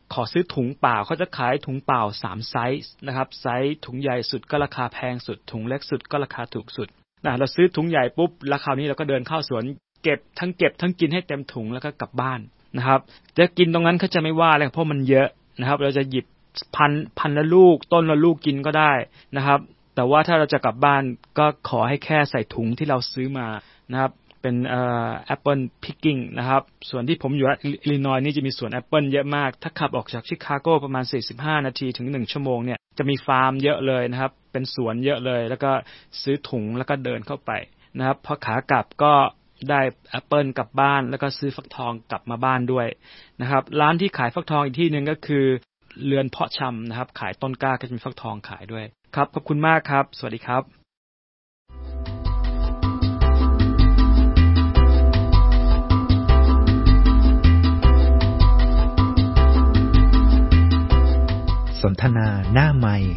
ขอซื้อถุงเปล่าเขาจะขายถุงเปล่าสามไซส์นะครับไซส์ถุงใหญ่สุดก็ราคาแพงสุดถุงเล็กสุดก็ราคาถูกสุดนะเราซื้อถุงใหญ่ปุ๊บแล้วคราวนี้เราก็เดินเข้าสวนเก็บทั้งเก็บทั้งกินให้เต็มถุงแล้วก็กลับบ้านนะครับจะกินตรงนั้นเขาจะไม่ว่าเลยเพราะมันเยอะนะครับเราจะหยิบพันพันละลูกต้นละลูกกินก็ได้นะครับแต่ว่าถ้าเราจะกลับบ้านก็ขอให้แค่ใส่ถุงที่เราซื้อมานะครับเป็นเอ่อแอปเปิลพิกกิ้งนะครับส่วนที่ผมอยู่อิลลินอยส์นี่จะมีสวนแอปเปิลเยอะมากถ้าขับออกจากชิคาโกประมาณสี่สิบห้านาทีถึงหนึ่งชั่วโมงเนี่ยจะมีฟาร์มเยอะเลยนะครับเป็นสวนเยอะเลยแล้วก็ซื้อถุงแล้วก็เดินเข้าไปนะครับพอขากลับก็ได้แอปเปิลกลับบ้านแล้วก็ซื้อฟักทองกลับมาบ้านด้วยนะครับร้านที่ขายฟักทองอีกที่นึงก็คือเรือนเพาะชำนะครับขายต้นกล้าก็จะมีฟักทองขายด้วยครับขอบคุณมากครับสวัสดีครับสนทนาหน้าไมค์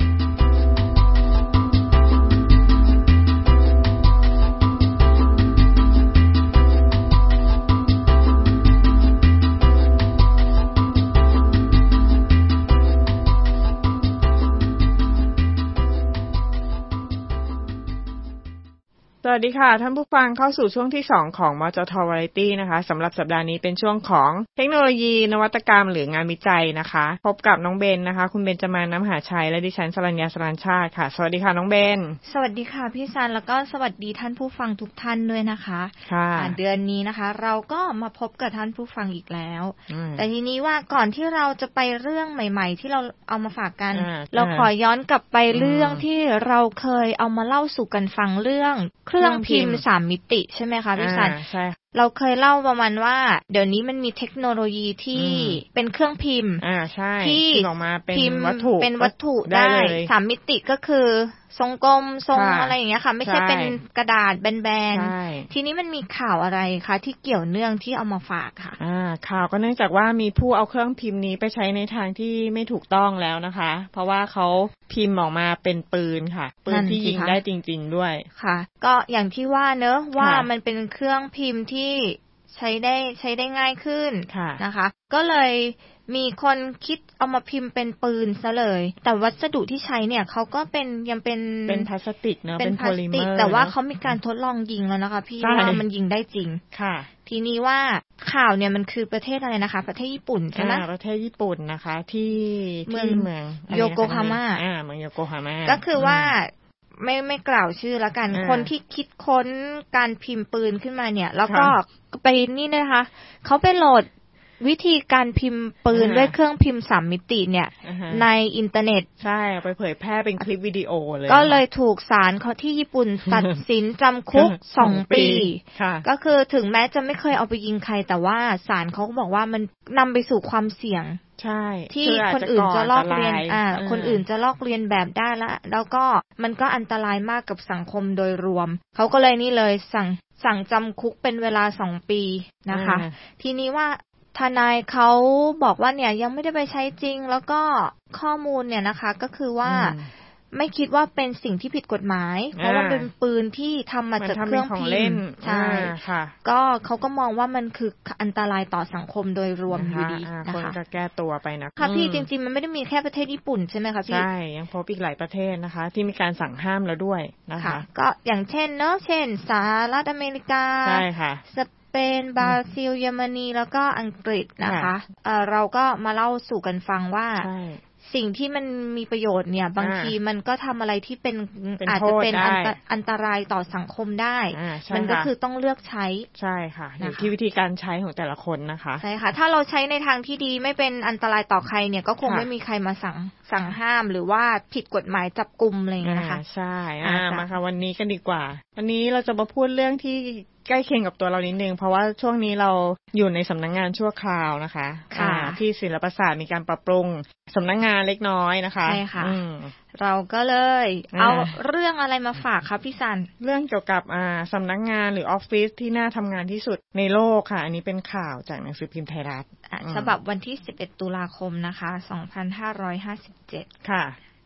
สวัสดีค่ะท่านผู้ฟังเข้าสู่ช่วงที่สองของมจท Variety นะคะสำหรับสัปดาห์นี้เป็นช่วงของเทคโนโลยีนวัตกรรมหรืองานวิจัยนะคะพบกับน้องเบนนะคะคุณเบนจมานน้ำหาชัยและดิฉันสรัญญาสรัญชาติค่ะสวัสดีค่ะน้องเบนสวัสดีค่ะพี่ซันแล้วก็สวัสดีท่านผู้ฟังทุกท่านด้วยนะคะค่ะเดือนนี้นะคะเราก็มาพบกับท่านผู้ฟังอีกแล้วแต่ทีนี้ว่าก่อนที่เราจะไปเรื่องใหม่ๆที่เราเอามาฝากกันเราขอย้อนกลับไปเรื่องที่เราเคยเอามาเล่าสู่กันฟังเรื่องเครื่องพิมพ์สามมิติใช่ไหมคะพี่ซันใช่เราเคยเล่าประมาณว่าเดี๋ยวนี้มันมีเทคโนโลยีที่เป็นเครื่องพิมพ์อ่าใช่ที่ออกมาเป็นวัตถุเป็นวัตถุได้สามมิติก็คือทรงกลมทรงอะไรอย่างเงี้ยค่ะไม่ใช่เป็นกระดาษแบนๆทีนี้มันมีข่าวอะไรคะที่เกี่ยวเนื่องที่เอามาฝากค่ะอ่าข่าวก็เนื่องจากว่ามีผู้เอาเครื่องพิมพ์นี้ไปใช้ในทางที่ไม่ถูกต้องแล้วนะคะเพราะว่าเขาพิมพ์ออกมาเป็นปืนค่ะปืนที่ยิงได้จริงๆด้วยค่ะก็อย่างที่ว่าเนอะว่ามันเป็นเครื่องพิมพ์ที่ใช้ได้ใช้ได้ง่ายขึ้นนะคะก็เลยมีคนคิดเอามาพิมพ์เป็นปืนซะเลยแต่วัสดุที่ใช้เนี่ยเขาก็เป็นยังเป็นเป็นพลาสติกเนอะเป็นโพลิเมอร์แต่ว่าเขามีการทดลองยิงแล้วนะคะพี่ว่ามันยิงได้จริงค่ะทีนี้ว่าข่าวเนี่ยมันคือประเทศอะไรนะคะประเทศญี่ปุ่นใช่ไหมประเทศญี่ปุ่นนะคะที่เมืองเมืองโยโกฮาม่าอ่าเมืองโยโกฮาม่าก็คือว่าไม่ไม่กล่าวชื่อแล้วกันคนที่คิดค้นการพิมพ์ปืนขึ้นมาเนี่ยแล้วก็ไปนี่นะคะเขาไปโหลดวิธีการพิมพ์ปืนด้วยเครื่องพิมพ์สามมิติเนี่ยในอินเทอร์เน็ตใช่ไปเผยแพร่เป็นคลิปวิดีโอเลยก็เลยถูกศาลเขาที่ญี่ปุ่นตัดสินจำคุกสองปีก็คือถึงแม้จะไม่เคยเอาไปยิงใครแต่ว่าศาลเขาก็บอกว่ามันนำไปสู่ความเสี่ยงใช่ที่คนอื่นจะลอกเลียนอ่าคนอื่นจะลอกเลียนแบบได้ละแล้วก็มันก็อันตรายมากกับสังคมโดยรวมเขาก็เลยนี่เลยสั่งสั่งจำคุกเป็นเวลาสองปีนะคะทีนี้ว่าทนายเขาบอกว่าเนี่ยยังไม่ได้ไปใช้จริงแล้วก็ข้อมูลเนี่ยนะคะก็คือว่าไม่คิดว่าเป็นสิ่งที่ผิดกฎหมายเพราะว่าเป็นปืนที่ทำมาจากเครื่องพิมพ์ใช่ค่ะก็เขาก็มองว่ามันคืออันตรายต่อสังคมโดยรวมอยู่ดีนะคะคนจะแก้ตัวไปนะค่ะพี่จริงๆมันไม่ได้มีแค่ประเทศญี่ปุ่นใช่ไหมคะพี่ใช่ยังพบอีกหลายประเทศนะคะที่มีการสั่งห้ามแล้วด้วยนะคะก็อย่างเช่นเนอะเช่นสหรัฐอเมริกาใช่ค่ะเป็นบราซิลเยอรมนีแล้วก็อังกฤษนะคะเอ่อเราก็มาเล่าสู่กันฟังว่าสิ่งที่มันมีประโยชน์เนี่ยบางทีมันก็ทำอะไรที่เป็นอาจจะเป็นอันตรายต่อสังคมได้มันก็คือต้องเลือกใช้ใช่ค่ะอยู่ที่วิธีการใช้ของแต่ละคนนะคะใช่ค่ะถ้าเราใช้ในทางที่ดีไม่เป็นอันตรายต่อใครเนี่ยก็คงไม่มีใครมาสั่งสั่งห้ามหรือว่าผิดกฎหมายจับกุมอะไรอย่างเงี้ยนะคะใช่อ่ามาค่ะวันนี้กันดีกว่าวันนี้เราจะมาพูดเรื่องที่ใกล้เคียงกับตัวเรานิดนึงเพราะว่าช่วงนี้เราอยู่ในสำนักงานชั่วคราวนะคะค่ะที่ศิลปศาสตร์มีการปรับปรุงสำนักงานเล็กน้อยนะคะใช่ค่ะเราก็เลยเอาเรื่องอะไรมาฝากคะพี่ซันเรื่องเกี่ยวกับอ่าสำนักงานหรือออฟฟิศที่น่าทำงานที่สุดในโลกค่ะอันนี้เป็นข่าวจากหนังสือพิมพ์ไทยรัฐฉบับวันที่สิบเอ็ดตุลาคมนะคะสองพันห้าร้อยห้าสิบเจ็ดค่ะอ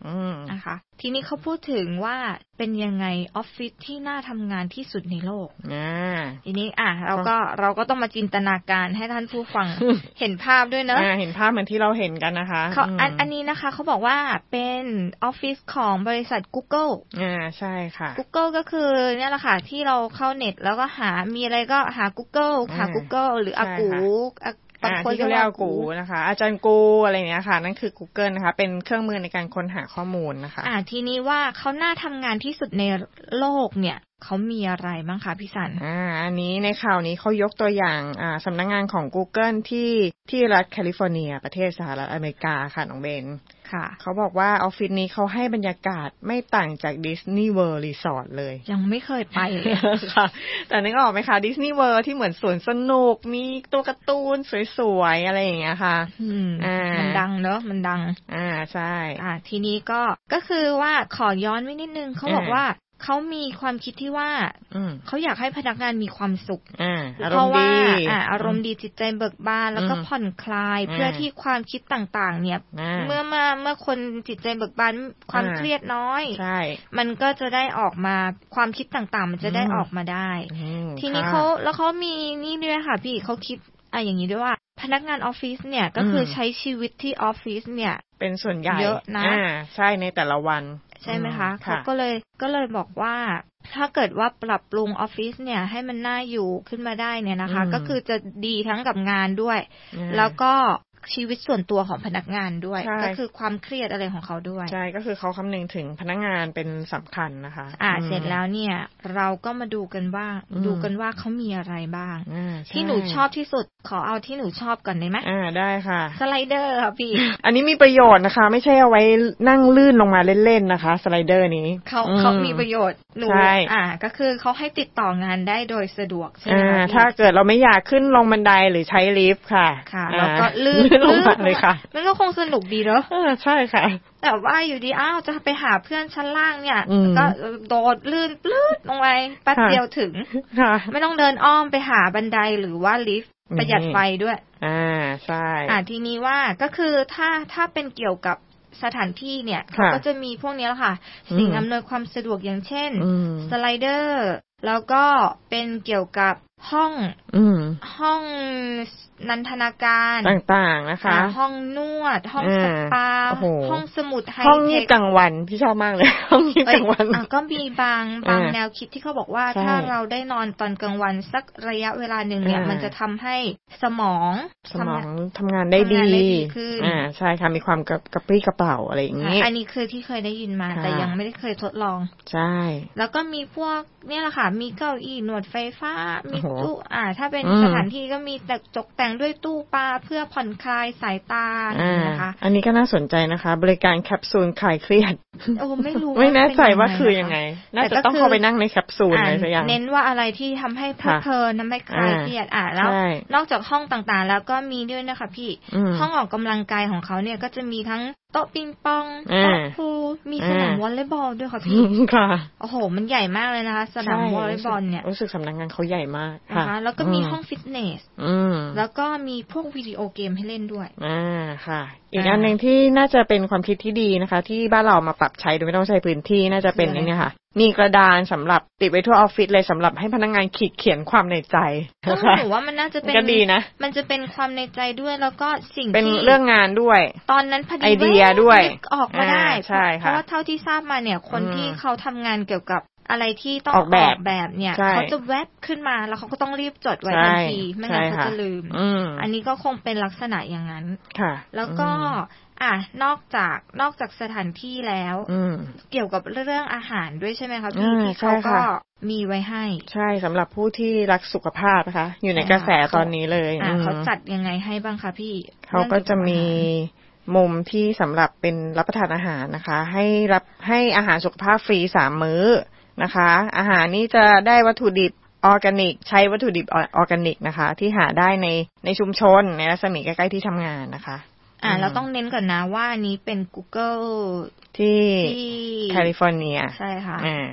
นะคะทีนี้เขาพูดถึงว่าเป็นยังไงออฟฟิศที่น่าทำงานที่สุดในโลกทีนี้อ่ะเราก็เราก็ต้องมาจินตนาการให้ท่านผู้ฟัง เห็นภาพด้วยเนอะเห็นภาพเหมือนที่เราเห็นกันนะคะเขาอันอันนี้นะคะเขาบอกว่าเป็นออฟฟิศของบริษัท Google อ่าใช่ค่ะ Google ก็คือเนี่ยแหละค่ะที่เราเข้าเน็ตแล้วก็หามีอะไรก็หา Google หา Google หรืออากูบางคนเรียกกูนะคะอาจารย์กูอะไรเนี้ยค่ะนั่นคือ Google นะคะเป็นเครื่องมือในการค้นหาข้อมูลนะคะอ่าทีนี้ว่าเขาน่าทำงานที่สุดในโลกเนี่ยเขามีอะไรบ้างคะพี่สันอ่าอันนี้ในข่าวนี้เขายกตัวอย่างอ่าสำนักงานของ Google ที่ที่รัฐแคลิฟอร์เนียประเทศสหรัฐอเมริกาค่ะน้องเบนค่ะเขาบอกว่าออฟฟิศนี้เขาให้บรรยากาศไม่ต่างจากดิสนีย์เวิลด์รีสอร์ทเลยยังไม่เคยไปเลยค่ะแต่นึกออกไหมคะดิสนีย์เวิลด์ที่เหมือนสวนสนุกมีตัวการ์ตูนสวยๆอะไรอย่างเงี้ยค่ะอืมมันดังเนอะมันดังอ่าใช่อ่าทีนี้ก็ก็คือว่าขอย้อนไว้นิดนึงเขาบอกว่าเขามีความคิดที่ว่าเขาอยากให้พนักงานมีความสุขเพราะว่าอารมณ์ดีจิตใจเบิกบานแล้วก็ผ่อนคลายเพื่อที่ความคิดต่างๆเนี่ยเมื่อมาเมื่อคนจิตใจเบิกบานความเครียดน้อยมันก็จะได้ออกมาความคิดต่างๆมันจะได้ออกมาได้ทีนี้เขาแล้วเขามีนี่ด้วยค่ะพี่เขาคิดอ่ะอย่างนี้ด้วยว่าพนักงานออฟฟิศเนี่ยก็คือใช้ชีวิตที่ออฟฟิศเนี่ยเป็นส่วนใหญ่เยอะนะใช่ในแต่ละวันใช่ไหมคะเขาก็เลยก็เลยบอกว่าถ้าเกิดว่าปรับปรุงออฟฟิศเนี่ยให้มันน่าอยู่ขึ้นมาได้เนี่ยนะคะก็คือจะดีทั้งกับงานด้วยแล้วก็ชีวิตส่วนตัวของพนักงานด้วยก็คือความเครียดอะไรของเขาด้วยใช่ก็คือเขาคำนึงถึงพนักงานเป็นสำคัญนะคะอ่าเสร็จแล้วเนี่ยเราก็มาดูกันว่าดูกันว่าเขามีอะไรบ้างที่หนูชอบที่สุดขอเอาที่หนูชอบก่อนได้ไหมอ่าได้ค่ะสไลเดอร์ค่ะพี่อันนี้มีประโยชน์นะคะไม่ใช่เอาไว้นั่งลื่นลงมาเล่นๆนะคะสไลเดอร์นี้เขาเขามีประโยชน์หนูอ่าก็คือเขาให้ติดต่องานได้โดยสะดวกใช่ไหมคะถ้าเกิดเราไม่อยากขึ้นลงบันไดหรือใช้ลิฟต์ค่ะค่ะแล้วก็ลื่นลงมาเลยค่ะมันก็คงสนุกดีเนอะใช่ค่ะแต่ว่าอยู่ดีอ้าวจะไปหาเพื่อนชั้นล่างเนี่ยก็โดดลื่นปลื้ดลงไปแป๊บเดียวถึงไม่ต้องเดินอ้อมไปหาบันไดหรือว่าลิฟต์ประหยัดไฟด้วยอ่าใช่อ่าทีนี้ว่าก็คือถ้าถ้าเป็นเกี่ยวกับสถานที่เนี่ยเขาก็จะมีพวกนี้แหละค่ะสิ่งอำนวยความสะดวกอย่างเช่นสไลเดอร์แล้วก็เป็นเกี่ยวกับห้องห้องนันทนาการต่างๆนะคะห้องนวดห้องสปาห้องสมุดไฮเทคห้องงีบกลางวันพี่ชอบมากเลยห้องงีบกลางวันก็มีบางบางแนวคิดที่เขาบอกว่าถ้าเราได้นอนตอนกลางวันสักระยะเวลาหนึ่งเนี่ยมันจะทำให้สมองสมองทำงานได้ดีอ่าใช่ค่ะมีความกระปรี้กระเป๋าอะไรอย่างนี้อันนี้คือที่เคยได้ยินมาแต่ยังไม่ได้เคยทดลองใช่แล้วก็มีพวกเนี่ยแหละค่ะมีเก้าอี้นวดไฟฟ้ามีตู้อ่าถ้าเป็นสถานที่ก็มีแต่ตกแต่งด้วยตู้ปลาเพื่อผ่อนคลายสายตานะคะอันนี้ก็น่าสนใจนะคะบริการแคปซูลคลายเครียดโอ้ไม่รู้ไม่แน่ใจว่าคือยังไงน่าจะต้องเข้าไปนั่งในแคปซูลอะไรสักอย่างเน้นว่าอะไรที่ทำให้เพลิดเพลินทำให้คลายเครียดอ่ะแล้วนอกจากห้องต่างๆแล้วก็มีด้วยนะคะพี่ห้องออกกำลังกายของเขาเนี่ยก็จะมีทั้งโต๊ะปิงปองโต๊ะพูลมีสนามวอลเลย์บอลด้วยค่ะพี่ค่ะโอ้โหมันใหญ่มากเลยนะคะสนามวอลเลย์บอลเนี่ยรู้สึกสำนักงานเขาใหญ่มากนะคะแล้วก็มีห้องฟิตเนสแล้วก็มีพวกวิดีโอเกมให้เล่นด้วยอ่าค่ะอีกอันนึงที่น่าจะเป็นความคิดที่ดีนะคะที่บ้านเรามาปรับใช้โดยไม่ต้องใช้พื้นที่น่าจะเป็นนี่ค่ะมีกระดานสำหรับติดไว้ทั่วออฟฟิศเลยสำหรับให้พนักงานขีดเขียนความในใจก็ถือว่ามันน่าจะเป็นก็ดีนะมันจะเป็นความในใจด้วยแล้วก็สิ่งที่เป็นเรื่องงานด้วยตอนนั้นพอดีไอเดียด้วยออกมาได้เพราะว่าเท่าที่ทราบมาเนี่ยคนที่เขาทำงานเกี่ยวกับอะไรที่ต้องออกแบบแบบเนี่ยเขาจะแวบขึ้นมาแล้วเขาก็ต้องรีบจดไว้ทันทีไม่งั้นเขาจะลืมอันนี้ก็คงเป็นลักษณะอย่างนั้นแล้วก็อ่ะนอกจากนอกจากสถานที่แล้วเกี่ยวกับเรื่องอาหารด้วยใช่ไหมคะพี่ที่เขาก็มีไว้ให้ใช่สำหรับผู้ที่รักสุขภาพนะคะอยู่ในกระแสตอนนี้เลยเขาจัดยังไงให้บ้างคะพี่เขาก็จะมีมุมที่สำหรับเป็นรับประทานอาหารนะคะให้รับให้อาหารสุขภาพฟรีสามมื้อนะคะอาหารนี้จะได้วัตถุดิบออร์แกนิกใช้วัตถุดิบออร์แกนิกนะคะที่หาได้ในในชุมชนในรัศมีใกล้ๆที่ทำงานนะคะอ่าเราต้องเน้นก่อนนะว่านี้เป็น Google ที่แคลิฟอร์เนียใช่ค่ะอ่า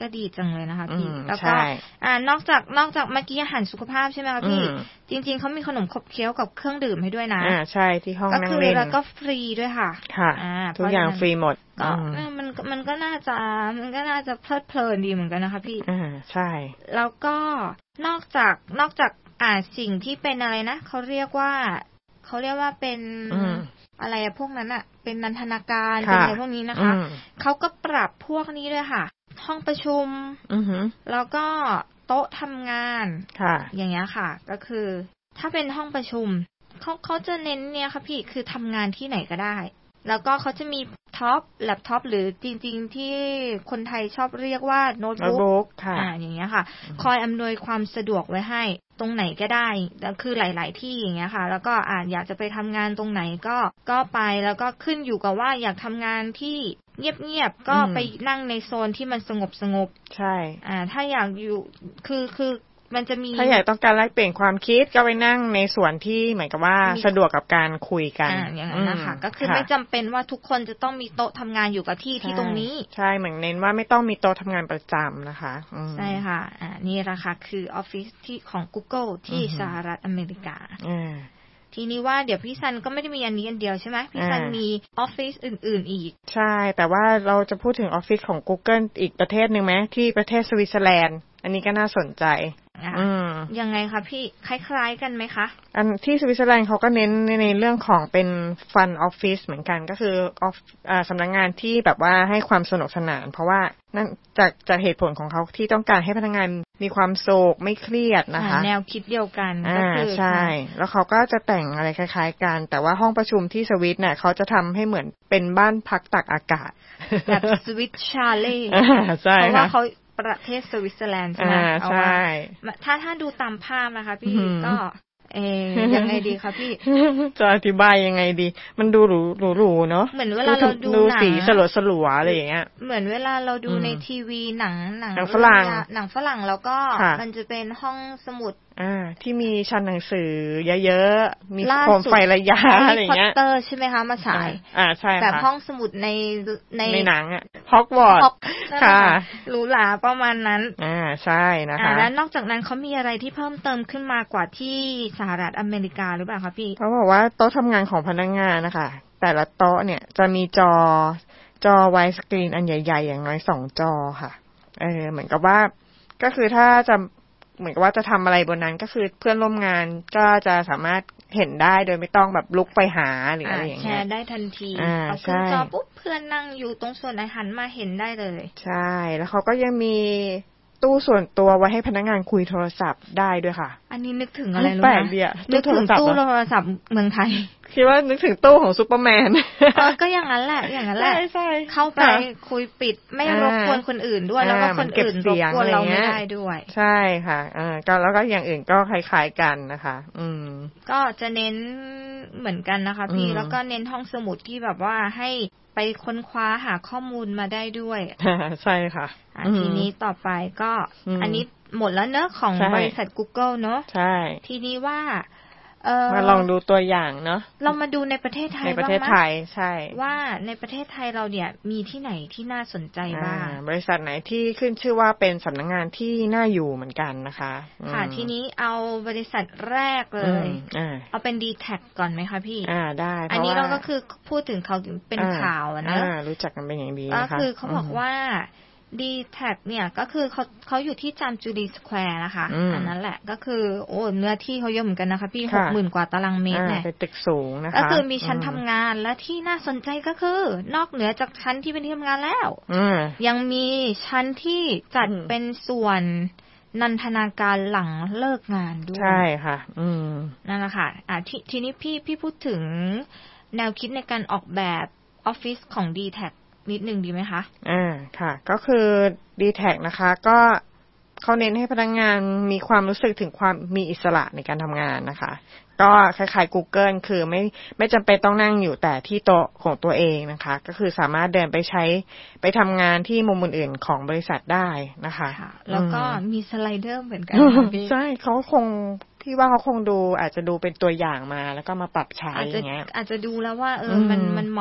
ก็ดีจังเลยนะคะพี่แล้วก็อ่านอกจากนอกจากเมื่อกี้อาหารสุขภาพใช่ไหมคะพี่จริงๆเขามีขนมขบเคี้ยวกับเครื่องดื่มให้ด้วยนะอ่าใช่ที่ห้องนั่งเล่นก็คือแล้วก็ฟรีด้วยค่ะค่ะทุกอย่างฟรีหมดก็มันมันก็น่าจะมันก็น่าจะเพลิดเพลินดีเหมือนกันนะคะพี่อ่าใช่แล้วก็นอกจากนอกจากอ่าสิ่งที่เป็นอะไรนะเขาเรียกว่าเขาเรียกว่าเป็นอะไรอะพวกนั้นอะเป็นนันทนาการเป็นอะไรพวกนี้นะคะเขาก็ปรับพวกนี้ด้วยค่ะห้องประชุมแล้วก็โต๊ะทำงานอย่างเงี้ยค่ะก็คือถ้าเป็นห้องประชุมเขาเขาจะเน้นเนี่ยค่ะพี่คือทำงานที่ไหนก็ได้แล้วก็เขาจะมีท็อปแล็ปท็อปหรือจริงๆที่คนไทยชอบเรียกว่าโน้ตบุ๊กอ่าอย่างเงี้ยค่ะคอยอำนวยความสะดวกไว้ให้ตรงไหนก็ได้แล้วคือหลายๆที่อย่างเงี้ยค่ะแล้วก็อ่าอยากจะไปทำงานตรงไหนก็ก็ไปแล้วก็ขึ้นอยู่กับว่าอยากทำงานที่เงียบๆก็ไปนั่งในโซนที่มันสงบสงบใช่อ่าถ้าอยากอยู่คือคือมันจะมีถ้าอยากต้องการแลกเปลี่ยนความคิดก็ไปนั่งในส่วนที่เหมือนกับว่าสะดวกกับการคุยกันอ่าอย่างนั้นนะคะก็คือไม่จำเป็นว่าทุกคนจะต้องมีโต๊ะทำงานอยู่กับที่ที่ตรงนี้ใช่เหมือนเน้นว่าไม่ต้องมีโต๊ะทำงานประจำนะคะใช่ค่ะอ่านี่แหละค่ะคือออฟฟิศที่ของ Google ที่สหรัฐอเมริกาทีนี้ว่าเดี๋ยวพี่ซันก็ไม่ได้มีอันนี้อันเดียวใช่ไหมพี่ซันมีออฟฟิศอื่นๆอีกใช่แต่ว่าเราจะพูดถึงออฟฟิศของ Google อีกประเทศนึงไหมที่ประเทศสวิตเซอร์แลนด์อันนี้ก็น่าสนใจยังไงคะพี่คล้ายๆกันไหมคะอันที่สวิตเซอร์แลนด์เขาก็เน้นในเรื่องของเป็นฟันออฟฟิศเหมือนกันก็คือออฟอ่าสำนักงานที่แบบว่าให้ความสนุกสนานเพราะว่านั่นจากจากเหตุผลของเขาที่ต้องการให้พนักงานมีความโศกไม่เครียดนะคะแนวคิดเดียวกันก็คือใช่แล้วเขาก็จะแต่งอะไรคล้ายๆกันแต่ว่าห้องประชุมที่สวิตเนี่ยเขาจะทำให้เหมือนเป็นบ้านพักตากอากาศแบบสวิตชาเล่เพราะว่าเขาประเทศสวิตเซอร์แลนด์ใช่ไหมเอาว่าถ้าถ้าดูตามภาพนะคะพี่ก็เอยังไงดีคะพี่จะอธิบายยังไงดีมันดูหรูหรูเนาะเหมือนเวลาเราดูหนังสีสลัวสลัวอะไรอย่างเงี้ยเหมือนเวลาเราดูในทีวีหนังหนังฝรั่งหนังฝรั่งแล้วก็มันจะเป็นห้องสมุดอ่าที่มีชั้นหนังสือเยอะๆมีโคมไฟระยะอะไรอย่างเงี้ยพอตเตอร์ใช่ไหมคะมาฉายอ่าใช่ค่ะแบบห้องสมุดในในในหนังอ่ะฮอกวอตส์ค่ะหรูหราประมาณนั้นอ่าใช่นะคะแล้วนอกจากนั้นเขามีอะไรที่เพิ่มเติมขึ้นมากว่าที่สหรัฐอเมริกาหรือเปล่าคะพี่เขาบอกว่าโต๊ะทำงานของพนักงานนะคะแต่ละโต๊ะเนี่ยจะมีจอจอไวด์สกรีนอันใหญ่ๆอย่างน้อยสองจอค่ะเออเหมือนกับว่าก็คือถ้าจะเหมือนกับว่าจะทำอะไรบนนั้นก็คือเพื่อนร่วมงานก็จะสามารถเห็นได้โดยไม่ต้องแบบลุกไปหาหรืออะไรอย่างเงี้ยแชร์ได้ทันทีเอาขึ้นจอปุ๊บเพื่อนนั่งอยู่ตรงส่วนไหนหันมาเห็นได้เลยใช่แล้วเขาก็ยังมีตู้ส่วนตัวไว้ให้พนักงานคุยโทรศัพท์ได้ด้วยค่ะอันนี้นึกถึงอะไรรู้ไหมนึกถึงตู้โทรศัพท์เมืองไทยคิดว่านึกถึงตู้ของซูเปอร์แมนก็อย่างนั้นแหละอย่างนั้นแหละเข้าไปคุยปิดไม่รบกวนคนอื่นด้วยแล้วก็คนอื่นรบกวนเราไม่ได้ด้วยใช่ค่ะอ่าก็แล้วก็อย่างอื่นก็คล้ายๆกันนะคะอืมก็จะเน้นเหมือนกันนะคะพี่แล้วก็เน้นห้องสมุดที่แบบว่าให้ไปค้นคว้าหาข้อมูลมาได้ด้วยใช่ค่ะทีนี้ต่อไปก็อันนี้หมดแล้วเนอะของบริษัท Google เนอะใช่ทีนี้ว่ามาลองดูตัวอย่างเนาะเรามาดูในประเทศไทยในประเทศไทยใช่ว่าในประเทศไทยเราเนี่ยมีที่ไหนที่น่าสนใจบ้างบริษัทไหนที่ขึ้นชื่อว่าเป็นสำนักงานที่น่าอยู่เหมือนกันนะคะค่ะทีนี้เอาบริษัทแรกเลยเอาเป็น ดี แท็ก ก่อนไหมคะพี่อ่าได้อันนี้เราก็คือพูดถึงเขาเป็นข่าวนะรู้จักกันเป็นอย่างดีนะคะก็คือเขาบอกว่าดี แท็ก เนี่ยก็คือเขาเขาอยู่ที่จามจุรีสแควร์นะคะอันนั้นแหละก็คือโอ้เนื้อที่เขาเยอะเหมือนกันนะคะพี่ หกหมื่น กว่าตารางเมตรเนี่ยเป็นตึกสูงนะคะก็คือมีชั้นทำงานและที่น่าสนใจก็คือนอกเหนือจากชั้นที่เป็นที่ทำงานแล้วยังมีชั้นที่จัดเป็นส่วนนันทนาการหลังเลิกงานด้วยใช่ค่ะอืมนั่นแหละค่ะอ่าทีทีนี้พี่พี่พูดถึงแนวคิดในการออกแบบออฟฟิศของ ดี แท็กนิดนึงดีไหมคะอ่าค่ะก็คือ ดี แท็ก นะคะก็เขาเน้นให้พนักงานมีความรู้สึกถึงความมีอิสระในการทำงานนะคะก็คล้ายๆ Google คือไม่ไม่จำเป็นต้องนั่งอยู่แต่ที่โต๊ะของตัวเองนะคะก็คือสามารถเดินไปใช้ไปทำงานที่มุมอื่นๆของบริษัทได้นะคะแล้วก็มีสไลเดอร์เหมือนกันใช่เขาคงพี่ว่าเขาคงดูอาจจะดูเป็นตัวอย่างมาแล้วก็มาปรับใช้อย่างเงี้ยอาจจะดูแล้วว่าเออมันมันเหมาะ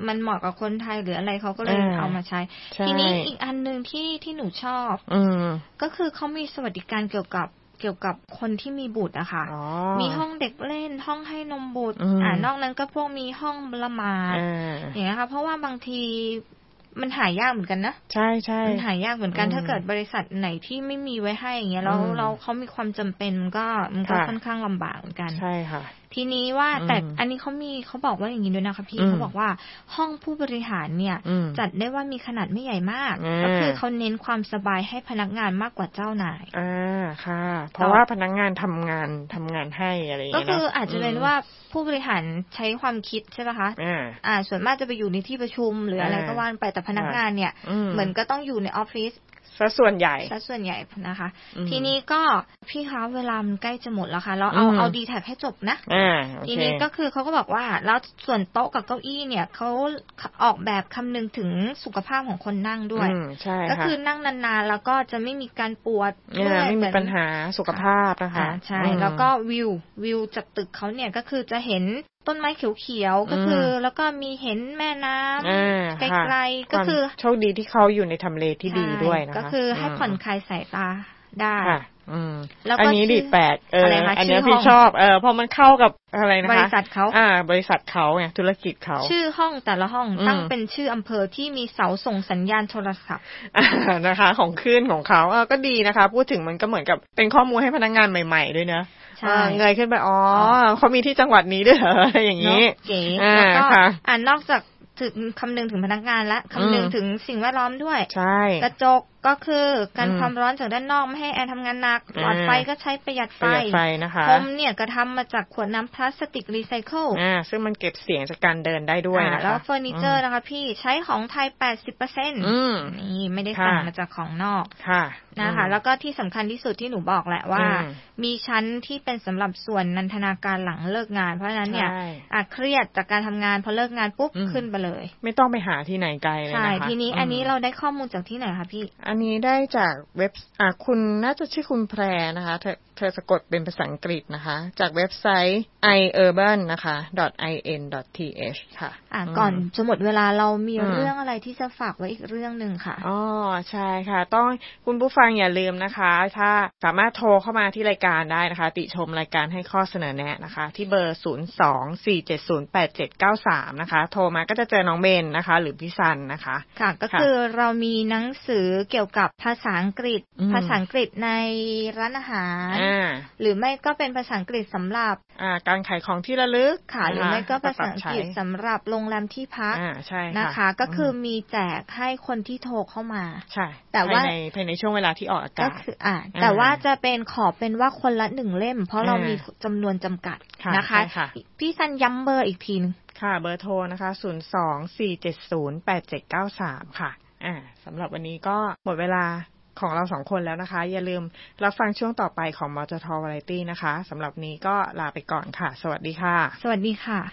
มันเหมาะกับคนไทยหรืออะไรเขาก็เลยเอามาใช้ทีนี้อีกอันนึงที่ที่หนูชอบก็คือเขามีสวัสดิการเกี่ยวกับเกี่ยวกับคนที่มีบุตรอะค่ะมีห้องเด็กเล่นห้องให้นมบุตรอ่านอกนั้นก็พวกมีห้องละหมาดอย่างเงี้ยค่ะเพราะว่าบางทีมันหายากเหมือนกันนะใช่ใช่มันหายากเหมือนกันถ้าเกิดบริษัทไหนที่ไม่มีไว้ให้อย่างเงี้ยแล้วเราเขามีความจำเป็นก็มันก็ค่อนข้างลำบากเหมือนกันใช่ค่ะทีนี้ว่าแต่อันนี้เขามีเขาบอกว่าอย่างนี้ด้วยนะคะพี่เขาบอกว่าห้องผู้บริหารเนี่ยจัดได้ว่ามีขนาดไม่ใหญ่มากก็คือเขาเน้นความสบายให้พนักงานมากกว่าเจ้านายอ่าค่ะเพราะว่าพนักงานทำงานทำงานให้อะไรอย่างเงี้ยก็คืออาจจะเป็นว่าผู้บริหารใช้ความคิดใช่ไหมคะอ่าส่วนมากจะไปอยู่ในที่ประชุมหรืออะไรก็ว่านไปแต่พนักงานเนี่ยเหมือนก็ต้องอยู่ในออฟฟิศซะส่วนใหญ่ซะส่วนใหญ่นะคะทีนี้ก็พี่คะเวลามันใกล้จะหมดแล้วค่ะเราเอาเอาดีแท็กให้จบนะทีนี้ก็คือเขาก็บอกว่าแล้วส่วนโต๊ะกับเก้าอี้เนี่ยเขาออกแบบคำนึงถึงสุขภาพของคนนั่งด้วยก็คือนั่งนานๆแล้วก็จะไม่มีการปวดไม่มีปัญหาสุขภาพนะคะใช่แล้วก็วิววิวจากตึกเขาเนี่ยก็คือจะเห็นต้นไม้เขียวๆก็คือแล้วก็มีเห็นแม่น้ำไกลๆก็คือโชคดีที่เขาอยู่ในทำเลที่ดีด้วยนะคะก็คือให้ผ่อนคลายสายตาได้แล้วก็อันนี้ดีแปลกเอออันนี้พี่ชอบเออพอมันเข้ากับอะไรนะคะบริษัทเขาอ่าบริษัทเขาไงธุรกิจเขาชื่อห้องแต่ละห้องตั้งเป็นชื่ออำเภอที่มีเสาส่งสัญญาณโทรศัพท์นะคะของคลื่นของเขาเออก็ดีนะคะพูดถึงมันก็เหมือนกับเป็นข้อมูลให้พนักงานใหม่ๆด้วยนะเงยขึ้นไปอ๋อเขามีที่จังหวัดนี้ด้วยเหรออะไรอย่างนี้เก๋แล้วก็อ่านนอกจากถึงคำนึงถึงพนักงานและคำนึงถึงสิ่งแวดล้อมด้วยใช่กระจกก็คือกันความร้อนจากด้านนอกไม่ให้แอร์ทำงานหนักหลอดไฟก็ใช้ประหยัดไฟพรมเนี่ยก็ทำมาจากขวดน้ำพลาสติกรีไซเคิลอ่าซึ่งมันเก็บเสียงจากการเดินได้ด้วยนะคะแล้วเฟอร์นิเจอร์นะคะพี่ใช้ของไทย แปดสิบเปอร์เซ็นต์ อืมนี่ไม่ได้สั่งมาจากของนอกค่ะนะคะแล้วก็ที่สำคัญที่สุดที่หนูบอกแหละว่ามีชั้นที่เป็นสำหรับส่วนนันทนาการหลังเลิกงานเพราะฉะนั้นเนี่ยอ่ะเครียดจากการทำงานพอเลิกงานปุ๊บขึ้นไปเลยไม่ต้องไปหาที่ไหนไกลเลยนะคะใช่ทีนี้อันนี้เราได้ข้อมูลจากที่ไหนคะพี่อันนี้ได้จากเว็บอ่าคุณน่าจะชื่อคุณแพรนะคะเธอเธอสะกดเป็นภาษาอังกฤษนะคะจากเว็บไซต์ ไอ เออร์บัน นะคะ .in .th ค่ะอ่าก่อนจะหมดเวลาเรามีเรื่องอะไรที่จะฝากไว้อีกเรื่องนึงค่ะอ๋อใช่ค่ะต้องคุณผู้ฟังอย่าลืมนะคะถ้าสามารถโทรเข้ามาที่รายการได้นะคะติชมรายการให้ข้อเสนอแนะนะคะที่เบอร์ศูนย์ สอง สี่ เจ็ด ศูนย์ แปด เจ็ด เก้า สามนะคะโทรมาก็จะเจอน้องเบนนะคะหรือพี่ซันนะคะค่ะก็คือเรามีหนังสือเกี่ยวกับภาษาอังกฤษภาษาอังกฤษในร้านอาหารหรือไม่ก็เป็นภาษาอังกฤษสำหรับการขายของที่ระลึกค่ะหรือไม่ก็ภาษาอังกฤษสำหรับโรงแรมที่พักนะคะก็คือมีแจกให้คนที่โทรเข้ามาใช่แต่ว่าในภายในช่วงเวลาที่ออกอากาศก็คืออ่าแต่ว่าจะเป็นขอเป็นว่าคนละหนึ่งเล่มเพราะเรามีจำนวนจำกัดนะคะพี่ซันย้ำเบอร์อีกทีนึงค่ะเบอร์โทรนะคะศูนย์ สอง สี่ เจ็ด ศูนย์ แปด เจ็ด เก้า สามค่ะอ่าสำหรับวันนี้ก็หมดเวลาของเราสองคนแล้วนะคะอย่าลืมรับฟังช่วงต่อไปของมจท Variety นะคะสำหรับนี้ก็ลาไปก่อนค่ะสวัสดีค่ะสวัสดีค่ะ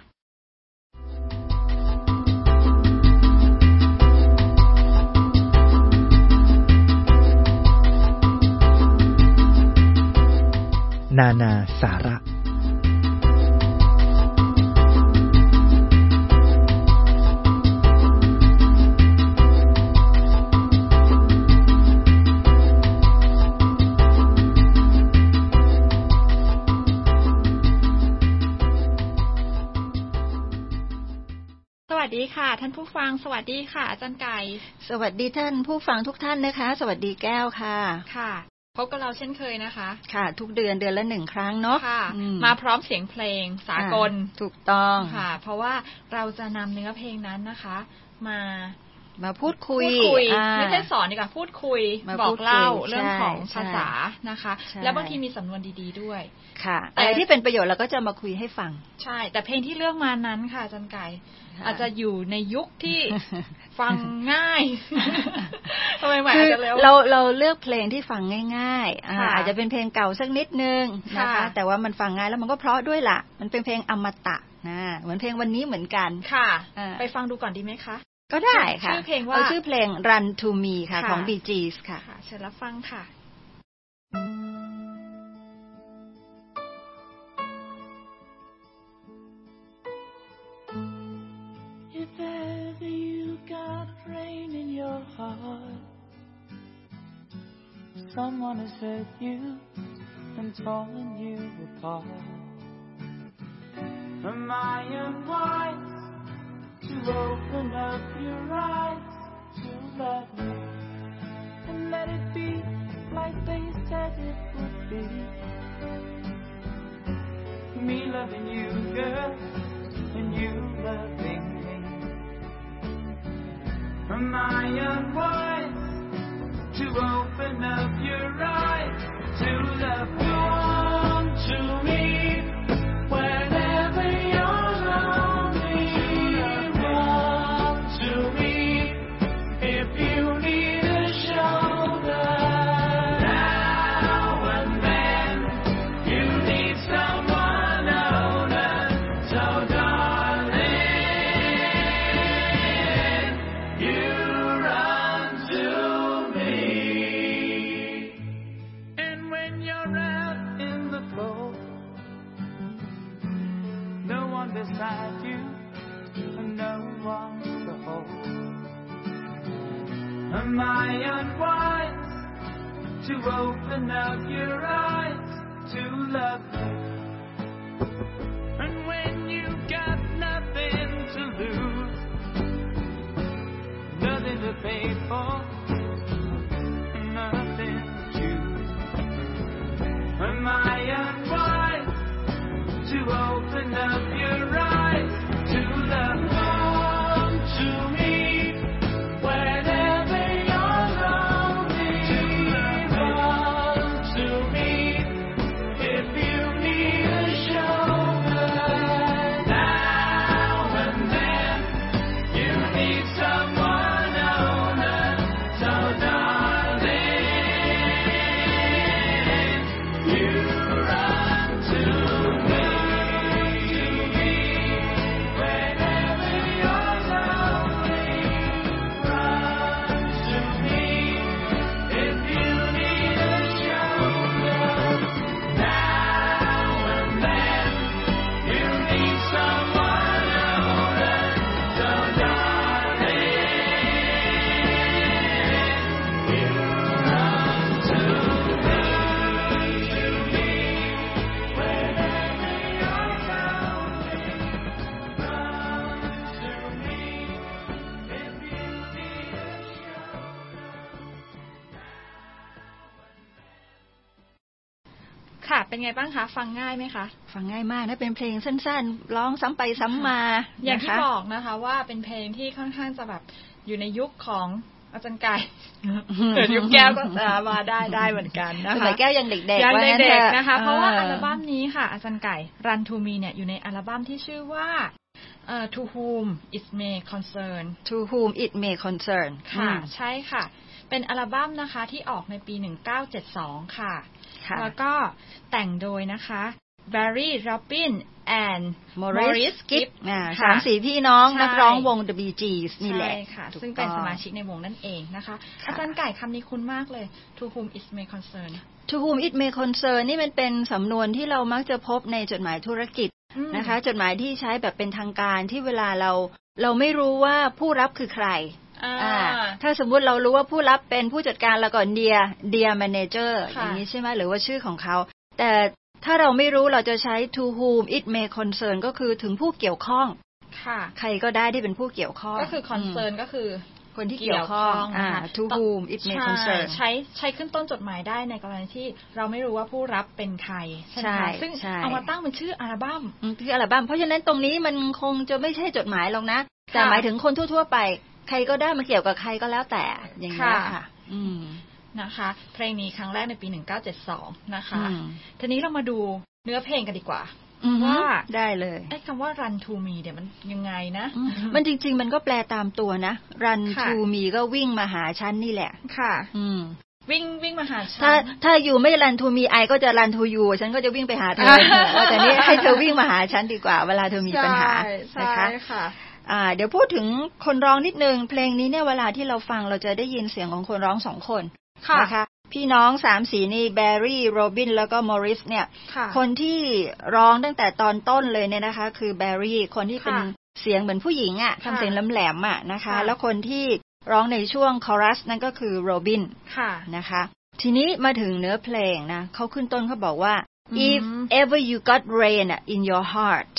นานาสาระสวัสดีค่ะท่านผู้ฟังสวัสดีค่ะอาจารย์ไก่สวัสดีท่านผู้ฟังทุกท่านนะคะสวัสดีแก้วค่ะค่ะพบกับเราเช่นเคยนะคะค่ะทุกเดือนเดือนละหนึ่งครั้งเนาะค่ะมาพร้อมเสียงเพลงสากลถูกต้องค่ะเพราะว่าเราจะนำเนื้อเพลงนั้นนะคะมามาพูดคุยไม่ใช่สอนดีกว่าพูดคุยบอกเล่าเรื่องของภาษานะคะแล้วบางทีมีสำนวนดีๆด้วยค่ะแต่ที่เป็นประโยชน์เราก็จะมาคุยให้ฟังใช่แต่เพลงที่เลือกมานั้นค่ะอาจารย์ไก่อาจจะอยู่ในยุคที่ฟังง่ายทำไมหมายจะเร็วเราเราเลือกเพลงที่ฟังง่ายๆอาจจะเป็นเพลงเก่าสักนิดนึงนะคะแต่ว่ามันฟังง่ายแล้วมันก็เพราะด้วยล่ะมันเป็นเพลงอมตะนะเหมือนเพลงวันนี้เหมือนกันค่ะไปฟังดูก่อนดีไหมคะก็ได้ค่ะชื่อเพลงว่าชื่อเพลง Run to Me ค่ะของ Bee Gees ค่ะเชิญรับฟังค่ะ You better someone has hurt you and torn you apart. Am I unwise to open up your eyes to love me and let it be like they said it would be? Me loving you, girl, and you loving me. Am I unwise to open up your eyes to love? Come to me whenever you're lonely. Come to me if you need a shoulder. Now and then you need someone older. So darling, you run to me. And when you're out in the cold, no one beside you and no one to hold. Am I unwise to open up your eyes to love me? And when you've got nothing to lose, nothing to pay for, nothing to choose, am I unwise to open up your eyes to love? Come to me whenever you're lonely. Come to me if you need a shoulder. Now and then you need someone older. So darling, you run to me. Whenever you're lonely, run to me if you need a shoulder. Now and then you need someone older. So darling, you run to me. Whenever you're lonely, run to me if you need a shoulder. ค่ะ เป็นไงบ้างคะฟังง่ายไหมคะฟังง่ายมากนะเป็นเพลงสั้นๆร้องซ้ำไปซ้ำมาอย่างที่นะคะบอกนะคะว่าเป็นเพลงที่ค่อนข้างจะแบบอยู่ในยุคของอาจารย์ไก่เกิดยุคแก้วก็จะมาได้ได้เหมือนกันนะคะสมัยแก้วยังเด็กๆยังว่างั้นเด็เถกอะๆนะคะ เพราะว่าอออัลบั้มนี้ค่ะอาจารย์ไก่ Run to Me เนี่ยอยู่ในอัลบั้มที่ชื่อว่าเอ่อ To Whom It May Concern To whom it may concern ค่ะอืมใช่ค่ะ เป็นอัลบั้มนะคะที่ออกในปีหนึ่งเก้าเจ็ดสองค่ะค่ะแล้วก็แต่งโดยนะคะ Barry Robin and Maurice Gibb อ่าค่ะสามสี่พี่น้องใช่นักร้องวง The Bee Gees นี่แหละใช่ค่ะถูกซึ่งเป็นต้องสมาชิกในวงนั่นเองนะคะค่ะอาจารย์ไก่คำนี้คุ้นมากเลย To whom it may concern To whom it may concern นี่มันเป็นสำนวนที่เรามักจะพบในจดหมายธุรกิจอืมนะคะ จดหมายที่ใช้แบบเป็นทางการที่เวลาเราเราไม่รู้ว่าผู้รับคือใครอ่าอ่าถ้าสมมุติเรารู้ว่าผู้รับเป็นผู้จัดการแล้วก่อน Dear Dear Manager อค่ะย่างนี้ใช่ไหมหรือว่าชื่อของเขา แต่ถ้าเราไม่รู้เราจะใช้ To whom it may concern ก็คือถึงผู้เกี่ยวข้องค่ะใครก็ได้ที่เป็นผู้เกี่ยวข้องก็คือ concern ก็คือคนที่เกี่ยวข้องอ่า To whom it may ใช่ concern ใช้ใช้ขึ้นต้นจดหมายได้ในกรณีที่เราไม่รู้ว่าผู้รับเป็นใครใช่ไหมใช่คะซึ่งใช่เอามาตั้งเป็นชื่ออัลบั้มอืมคืออัลบั้มเพราะฉะนั้นตรงนี้มันคงจะไม่ใช่จดหมายหรอกนะ แต่หมายถึงคนทั่วๆไป ใครก็ได้มาเกี่ยวกับใครก็แล้วแต่อย่างนี้ค่ะค่ะ อืมนะคะเพลงนี้ครั้งแรกในปีหนึ่งเก้าเจ็ดสองนะคะอืมทีนี้เรามาดูเนื้อเพลงกันดีกว่าอือฮึว่าได้เลยไอ้คำว่า run to me เดี๋ยวมันยังไงนะอืมมันจริงๆ มันก็แปลตามตัวนะ run ค่ะ to me ก็วิ่งมาหาฉันนี่แหละค่ะอืมวิ่งวิ่งมาหาฉันถ้าถ้าอยู่ไม่ run to me ไอก็จะ run to you ฉันก็จะวิ่งไปหาเธอว่าแต่นี้ให้เธอวิ่งมาหาฉันดีกว่า เวลาเธอมีปัญหาใช่นะคะใช่ค่ะอ่าเดี๋ยวพูดถึงคนร้องนิดนึงเพลงนี้เนี่ยเวลาที่เราฟังเราจะได้ยินเสียงของคนร้องสองคนค่ะนะคะพี่น้องสามสีนี่แบร์รี่โรบินแล้วก็มอริสเนี่ยค่ะคนที่ร้องตั้งแต่ตอนต้นเลยเนี่ยนะคะคือแบร์รี่คนที่เป็นค่ะเสียงเหมือนผู้หญิงอ่ะค่ะทำเสียงแหลมๆอ่ะนะคะค่ะแล้วคนที่ร้องในช่วงคอรัสนั่นก็คือโรบินค่ะนะคะทีนี้มาถึงเนื้อเพลงนะเขาขึ้นต้นเขาบอกว่า if ever you got rain in your heart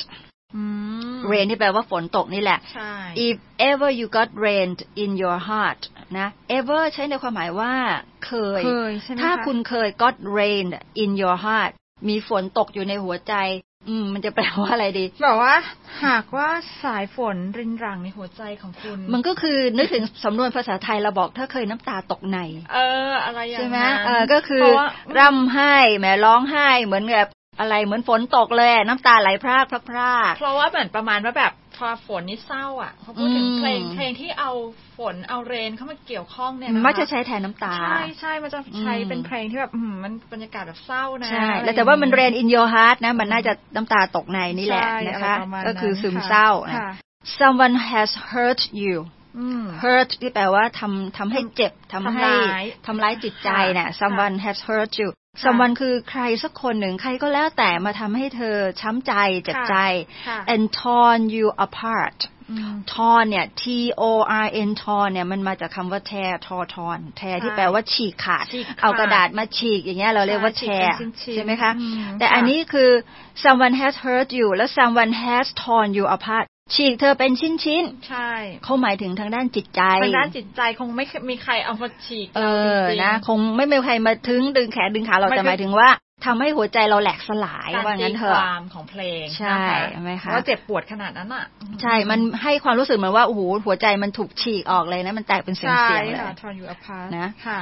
rain ที่แปลว่าฝนตกนี่แหละ if ever you got rain in your heart นะ ever ใช้ในความหมายว่าเคยถ้าคุณเคย got rain in your heart มีฝนตกอยู่ในหัวใจอืมมันจะแปลว่าอะไรดีแบบว่าหากว่าสายฝนรินรังในหัวใจของคุณมันก็คือนึกถึงสำนวนภาษาไทยเราบอกถ้าเคยน้ำตาตกในเอออะไรอย่างนั้นใช่ไหมเออก็คือร่ำไห้แหมร้องไห้เหมือนแบบอะไรเหมือนฝนตกเลยน้ำตาไหลพรากพรากพรากเพราะว่าเหมือนประมาณว่าแบบพอฝนนี่เศร้าอ่ะเขาพูดถึงเพลงเพลงที่เอาฝนเอาเรนเข้ามาเกี่ยวข้องเนี่ยนะคะมันจะใช้แทนน้ำตาใช่ใช่มันจะใช้เป็นเพลงที่แบบมันบรรยากาศแบบเศร้านะใช่แล้วแต่ว่ามัน rain in your heart นะมันน่าจะน้ำตาตกในนี่แหละนะคะก็คือซึมเศร้า someone has hurt you hurt ที่แปลว่าทำทำให้เจ็บทำให้ทำร้ายจิตใจเนี่ย someone has hurt you someone คือใครสักคนหนึ่งใครก็แล้วแต่มาทำให้เธอช้ำใจเจ็บใจ and torn you apart torn เนี่ย t o r n torn เนี่ยมันมาจากคำว่า tear tore torn tear ที่แปลว่าฉีกขาดเอากระดาษมาฉีกอย่างเงี้ยเราเรียกว่า tear ใช่ไหมคะแต่อันนี้คือ someone has hurt you แล้ว someone has torn you apart ฉีกเธอเป็นชิ้นๆใช่เขาหมายถึงทางด้านจิตใจทางด้านจิตใจคงไม่มีใครเอามาฉีกเออนะคงไม่มีใครมาถึงดึงแขนดึงขาเราแต่หมายถึงว่าทำให้หัวใจเราแหลกสลายว่างั้นเถอะความของเพลงใช่ไหมคะว่าเจ็บปวดขนาดนั้นอ่ะใช่มันให้ความรู้สึกเหมือนว่าโอ้โหหัวใจมันถูกฉีกออกเลยนะมันแตกเป็นเสียงๆเลยนะค่ะ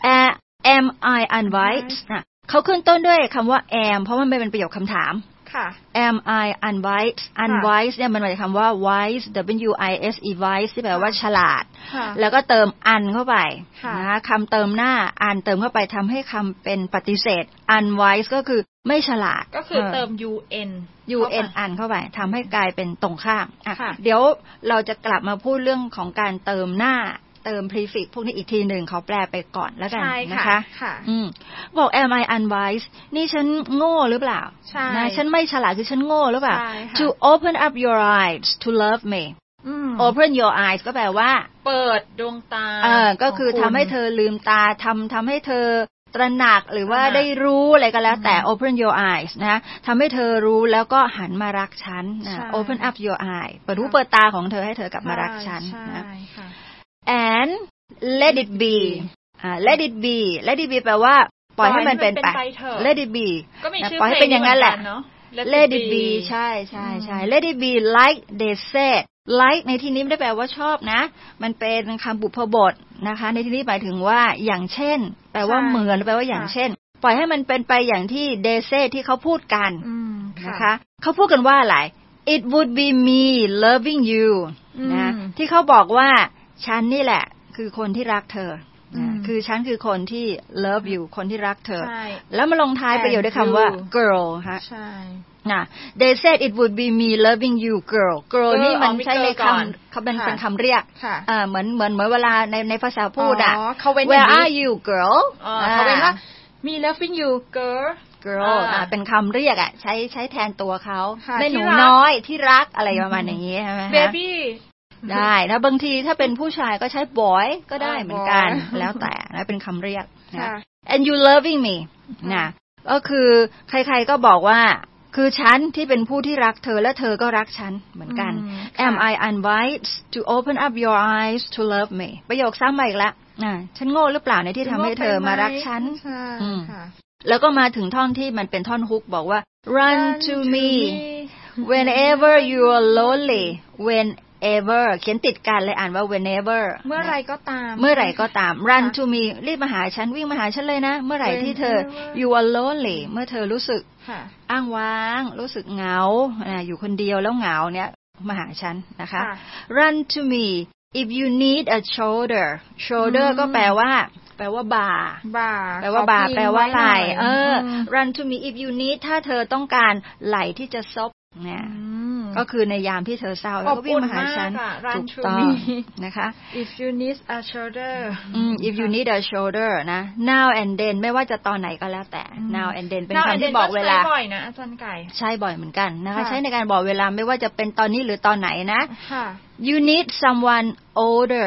am I unwise นะเขาขึ้นต้นด้วยคำว่า am เพราะมันเป็นประโยคคำถามam I unwise unwise เนี่ยมันหมายถึงคำว่า wise w i s e wise ที่แปลว่าฉลาดแล้วก็เติม un เข้าไปนะคำเติมหน้า un เติมเข้าไปทำให้คำเป็นปฏิเสธ unwise ก็คือไม่ฉลาดก็คือเติม un un un เข้าไปทำให้กลายเป็นตรงข้ามเดี๋ยวเราจะกลับมาพูดเรื่องของการเติมหน้าเติม prefix พวกนี้อีกทีหนึ่งเขาแปลไปก่อนแล้วกันนะคะอืมบอก am I unwise นี่ฉันโง่หรือเปล่านะฉันไม่ฉลาดคือฉันโง่หรือเปล่า to open up your eyes to love me open your eyes ก็แปลว่าเปิดดวงตาเออก็คือทำให้เธอลืมตาทำทำให้เธอตระหนักหรือว่าได้รู้อะไรก็แล้วแต่ open your eyes นะทำให้เธอรู้แล้วก็หันมารักฉันนะ open up your eyes เปิดหูเปิดตาของเธอให้เธอกลับมารักฉันนะ and let it be อ่า let it be let it be แปลว่าปล่อยให้มันเป็นไป let it be ปล่อยให้เป็นอย่างนั้นแหละ let it be ใช่ใช่ใช่ let it be like they said like ในที่นี้ไม่ได้แปลว่าชอบนะมันเป็นคำบุพบทนะคะในที่นี้หมายถึงว่าอย่างเช่นแปลว่าเหมือนแปลว่าอย่างเช่นปล่อยให้มันเป็นไปอย่างที่ they said ที่เขาพูดกันนะคะเขาพูดกันว่าอะไร it would be me loving you นะที่เขาบอกว่าฉันนี่แหละคือคนที่รักเธอคือฉันคือคนที่ love you คนที่รักเธอแล้วมาลงท้ายประโยคด้วยคำว่า girl ฮะใช่นะ they said it would be me loving you girl girl นี่มันใช้ในคำเขาเป็นเป็นคำเรียกอ่าเหมือนเหมือนเหมือนเวลาในในภาษาพูดอ่ะ where are you girl เขาเป็นว่า me loving you girl girl อ่าเป็นคำเรียกอ่ะใช้ใช้แทนตัวเขาแม่หนูน้อยที่รักอะไรประมาณอย่างนี้ใช่ไหม baby ได้นะบางทีถ้าเป็นผู้ชายก็ใช้ boy ก็ได้เหมือนกันแล้วแต่นะเป็นคำเรียกนะ and you loving me นะก็คือใครๆก็บอกว่าคือฉันที่เป็นผู้ที่รักเธอและเธอก็รักฉันเหมือนกัน am I unwise to open up your eyes to love me ประโยคซ้ำมาอีกแล้วนะฉันโง่หรือเปล่าในที่ทำให้เธอมารักฉันแล้วก็มาถึงท่อนที่มันเป็นท่อนฮุกบอกว่า run to me whenever you are lonely when ever เขียนติดกันเลยอ่านว่า whenever เมื่อไรก็ตามเมื่อไหร่ก็ตาม run to me รีบมาหาฉันวิ่งมาหาฉันเลยนะเมื่อไหร่ที่เธอ you are lonely เมื่อเธอรู้สึกอ้างว้างรู้สึกเหงาอยู่คนเดียวแล้วเหงาเนี่ยมาหาฉันนะคะ run to me if you need a shoulder shoulder ก็แปลว่าแปลว่าบ่าบ่าแปลว่าบ่าแปลว่าไหล่เออ run to me if you need ถ้าเธอต้องการไหล่ที่จะซบเนี่ยก็คือในยามที่เธอเศร้าแล้วก็วิ่งมาหาฉันถูกต้องนะคะ if you need a shoulder if you need a shoulder นะ now and then ไม่ว่าจะตอนไหนก็แล้วแต่ now and then เป็นคำที่บอกเวลาใช้บ่อยนะอาจารย์ไก่ใช่บ่อยเหมือนกันนะคะใช้ในการบอกเวลาไม่ว่าจะเป็นตอนนี้หรือตอนไหนนะ you need someone older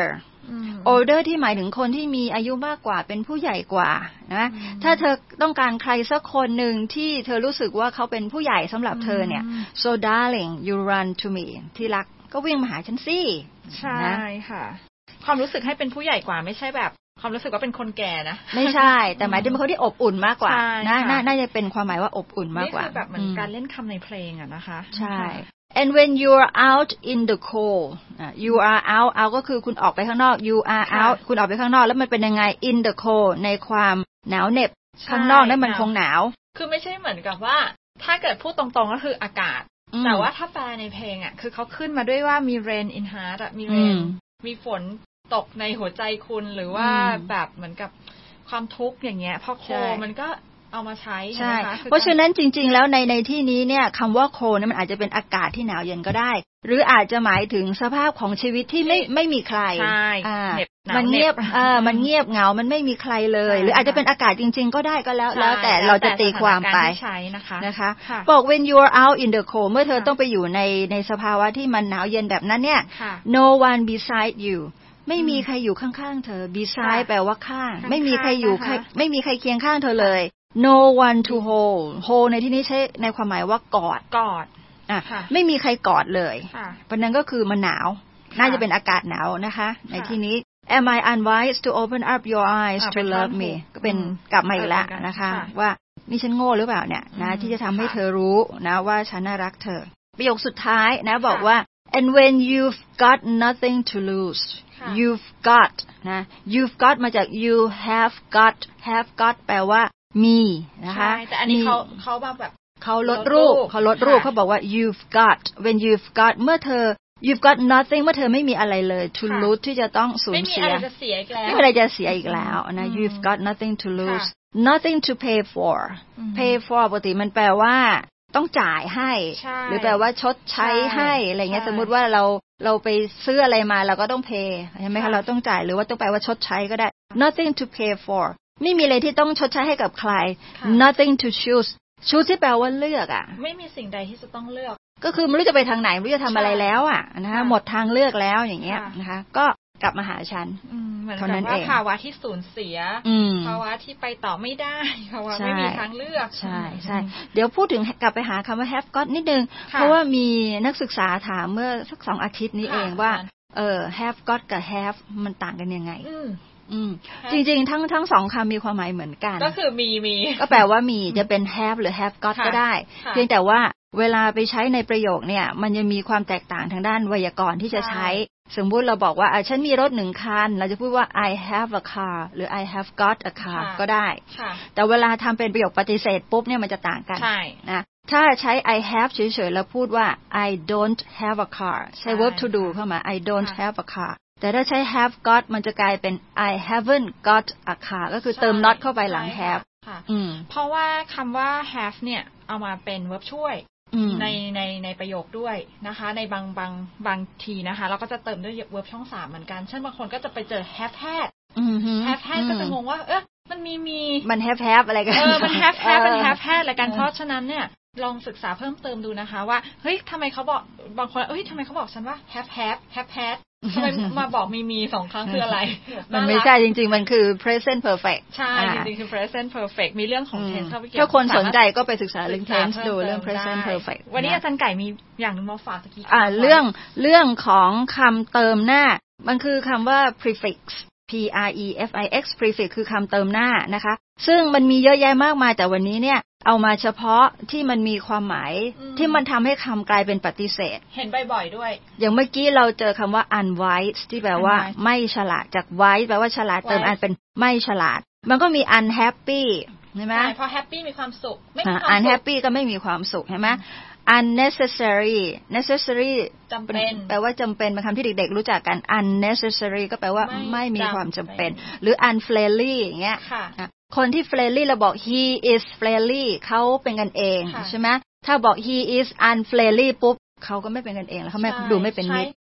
older ที่หมายถึงคนที่มีอายุมากกว่าเป็นผู้ใหญ่กว่านะถ้าเธอต้องการใครสักคนหนึ่งที่เธอรู้สึกว่าเขาเป็นผู้ใหญ่สำหรับเธอเนี่ย so darling you run to me ที่รักก็วิ่งมาหาฉันสิใช่ค่ะความรู้สึกให้เป็นผู้ใหญ่กว่าไม่ใช่แบบความรู้สึกว่าเป็นคนแก่นะไม่ใช่แต่หมายถึงเป็นคนที่อบอุ่นมากกว่านะน่าจะเป็นความหมายว่าอบอุ่นมากกว่านี่คือแบบเหมือนการเล่นคำในเพลงอะนะคะใช่ and when you are out in the cold you are out out ก็คือคุณออกไปข้างนอก you are out คุณออกไปข้างนอกแล้วมันเป็นยังไง in the cold ในความหนาวเหน็บข้างนอกนั้นมันคงหนาวคือไม่ใช่เหมือนกับว่าถ้าเกิดพูดตรงๆก็คืออากาศแต่ว่าถ้าแปลในเพลงอะคือเขาขึ้นมาด้วยว่ามี rain in heart อะมี rain มีฝนตกในหัวใจคุณหรือว่าแบบเหมือนกับความทุกข์อย่างเงี้ยพอโคมันก็เอามาใช้ใช่ไหมคะเพราะฉะนั้นจริงๆแล้วในในที่นี้เนี่ยคำว่าโคเนี่ยมันอาจจะเป็นอากาศที่หนาวเย็นก็ได้หรืออาจจะหมายถึงสภาพของชีวิตที่ไม่ไม่มีใครใช่มันเงียบเออมันเงียบเหงามันไม่มีใครเลยหรืออาจจะเป็นอากาศจริงๆก็ได้ก็แล้วแล้วแต่เราจะตีความไปนะคะบอก when you are out in the cold เมื่อเธอต้องไปอยู่ในในสภาวะที่มันหนาวเย็นแบบนั้นเนี่ย no one beside youไม่มีใครอยู่ข้างๆเธอ beside แปลว่าข้างไม่มีใครอยู่ไม่มีใครเคียงข้างเธอเลย no one to hold hold ในที่นี้ใช้ในความหมายว่ากอดกอดอ่ะไม่มีใครกอดเลยเพราะนั้นก็คือมันหนาวน่าจะเป็นอากาศหนาวนะคะในที่นี้ am I unwise to open up your eyes to love me ก็เป็นกลับมาอีกแล้วนะคะว่านี่ฉันโง่หรือเปล่าเนี่ยนะที่จะทำให้เธอรู้นะว่าฉันน่ารักเธอประโยคสุดท้ายนะบอกว่า and when you've got nothing to lose you've got นะ you've got มาจาก you have got have got แปลว่ามีนะคะใช่แต่อันนี้เขาเขาแบบเขาลดรูปเขาลดรูปเขาบอกว่า you've got when you've got เมื่อเธอ you've got nothing เมื่อเธอไม่มีอะไรเลย to lose ที่จะต้องสูญเสียไม่มีอะไรจะเสียอีกแล้วไม่มีอะไรจะเสียอีกแล้วนะ you've got nothing to lose nothing to pay for pay for ปกติมันแปลว่าต้องจ่ายให้หรือแปลว่าชดใช้ให้อะไรเงี้ยสมมุติว่าเราเราไปซื้ออะไรมาเราก็ต้อง pay ใช่ไหมคะเราต้องจ่ายหรือว่าต้องแปลว่าชดใช้ก็ได้ nothing to pay for ไม่มีอะไรที่ต้องชดใช้ให้กับใคร nothing to choose choose ที่แปลว่าเลือกอ่ะไม่มีสิ่งใดที่จะต้องเลือกก็คือไม่รู้จะไปทางไหนไม่รู้จะทำอะไรแล้วอ่ะนะคะหมดทางเลือกแล้วอย่างเงี้ยนะคะก็กลับมาหาฉันเท่านั้นเองภาวะที่สูญเสียภาวะที่ไปต่อไม่ได้ภาวะไม่มีทางเลือกใช่ใช่เดี๋ยวพูดถึงกลับไปหาคำว่า have got นิดนึงเพราะว่ามีนักศึกษาถามเมื่อสักสองอาทิตย์นี้เองว่าเออ have got กับ have มันต่างกันยังไงอืมจริงๆทั้งทั้งสองคำมีความหมายเหมือนกันก็คือมีมีก็แปลว่ามีจะเป็น have หรือ have got ก็ได้เพียงแต่ว่าเวลาไปใช้ในประโยคเนี่ยมันยังมีความแตกต่างทางด้านไวยากรณ์ที่จะใช้สมมุติเราบอกว่าฉันมีรถหนึ่งคันเราจะพูดว่า I have a car หรือ I have got a car ก็ได้แต่เวลาทำเป็นประโยคปฏิเสธปุ๊บเนี่ยมันจะต่างกันนะถ้าใช้ I have เฉยๆแล้วพูดว่า I don't have a car ใช้ verb to do เข้ามา I don't have a car แต่ถ้าใช้ have got มันจะกลายเป็น I haven't got a car ก็คือเติม not เข้าไปหลัง have เพราะว่าคำว่า have เนี่ยเอามาเป็น verb ช่วยในในในประโยคด้วยนะคะในบางบางบางทีนะคะเราก็จะเติมด้วย verb ช่องสามเหมือนกันเช่นบางคนก็จะไปเจอ have had have had ก็จะงงว่าเอ๊ะมันมีมีมัน have have อะไรกันเออมัน have have มัน have had อะไรกันเพราะฉะนั้นเนี่ยลองศึกษาเพิ่มเติมดูนะคะว่าเฮ้ยทำไมเขาบอกบางคนเอ้ยทำไมเขาบอกฉันว่า have have have had ทำไมมาบอกมีมีสองครั้งคืออะไรมันไม่ใช่จริงๆมันคือ present perfect ใช่จริงๆคือ present perfect มีเรื่องของ tense เข้าไปเกี่ยวถ้าคนสนใจก็ไปศึกษาเรื่อง tense ดูเรื่อง present perfect วันนี้อาจารย์ไก่มีอย่างนึงมาฝากตะกี้อ่าเรื่องเรื่องของคำเติมหน้ามันคือคำว่า prefix p r e f i x prefix คือคำเติมหน้านะคะซึ่งมันมีเยอะแยะมากมายแต่วันนี้เนี่ยเอามาเฉพาะที่มันมีความหมายที่มันทำให้คำกลายเป็นปฏิเสธเห็นบ่อยๆด้วยอย่างเมื่อกี้เราเจอคำว่า unwise ที่แปลว่าไม่ฉลาดจาก wise แปลว่าฉลาดเติม un เป็นไม่ฉลาดมันก็มี unhappy ใช่ไหมเพราะ happy มีความสุขไม่มีความสุข unhappy ก็ไม่มีความสุขใช่ไหมunnecessary necessary จำเป็นแปลว่าจำเป็นเป็นคำที่เด็กๆรู้จักกัน unnecessary ก็แปลว่าไม่มีความจำเป็นหรือ unfriendly อย่างเงี้ยคนที่ friendly เราบอก he is friendly เขาเป็นกันเองใช่ไหมถ้าบอก he is unfriendly ปุ๊บเขาก็ไม่เป็นกันเองแล้วเขาไม่ดูไม่เป็นมิตร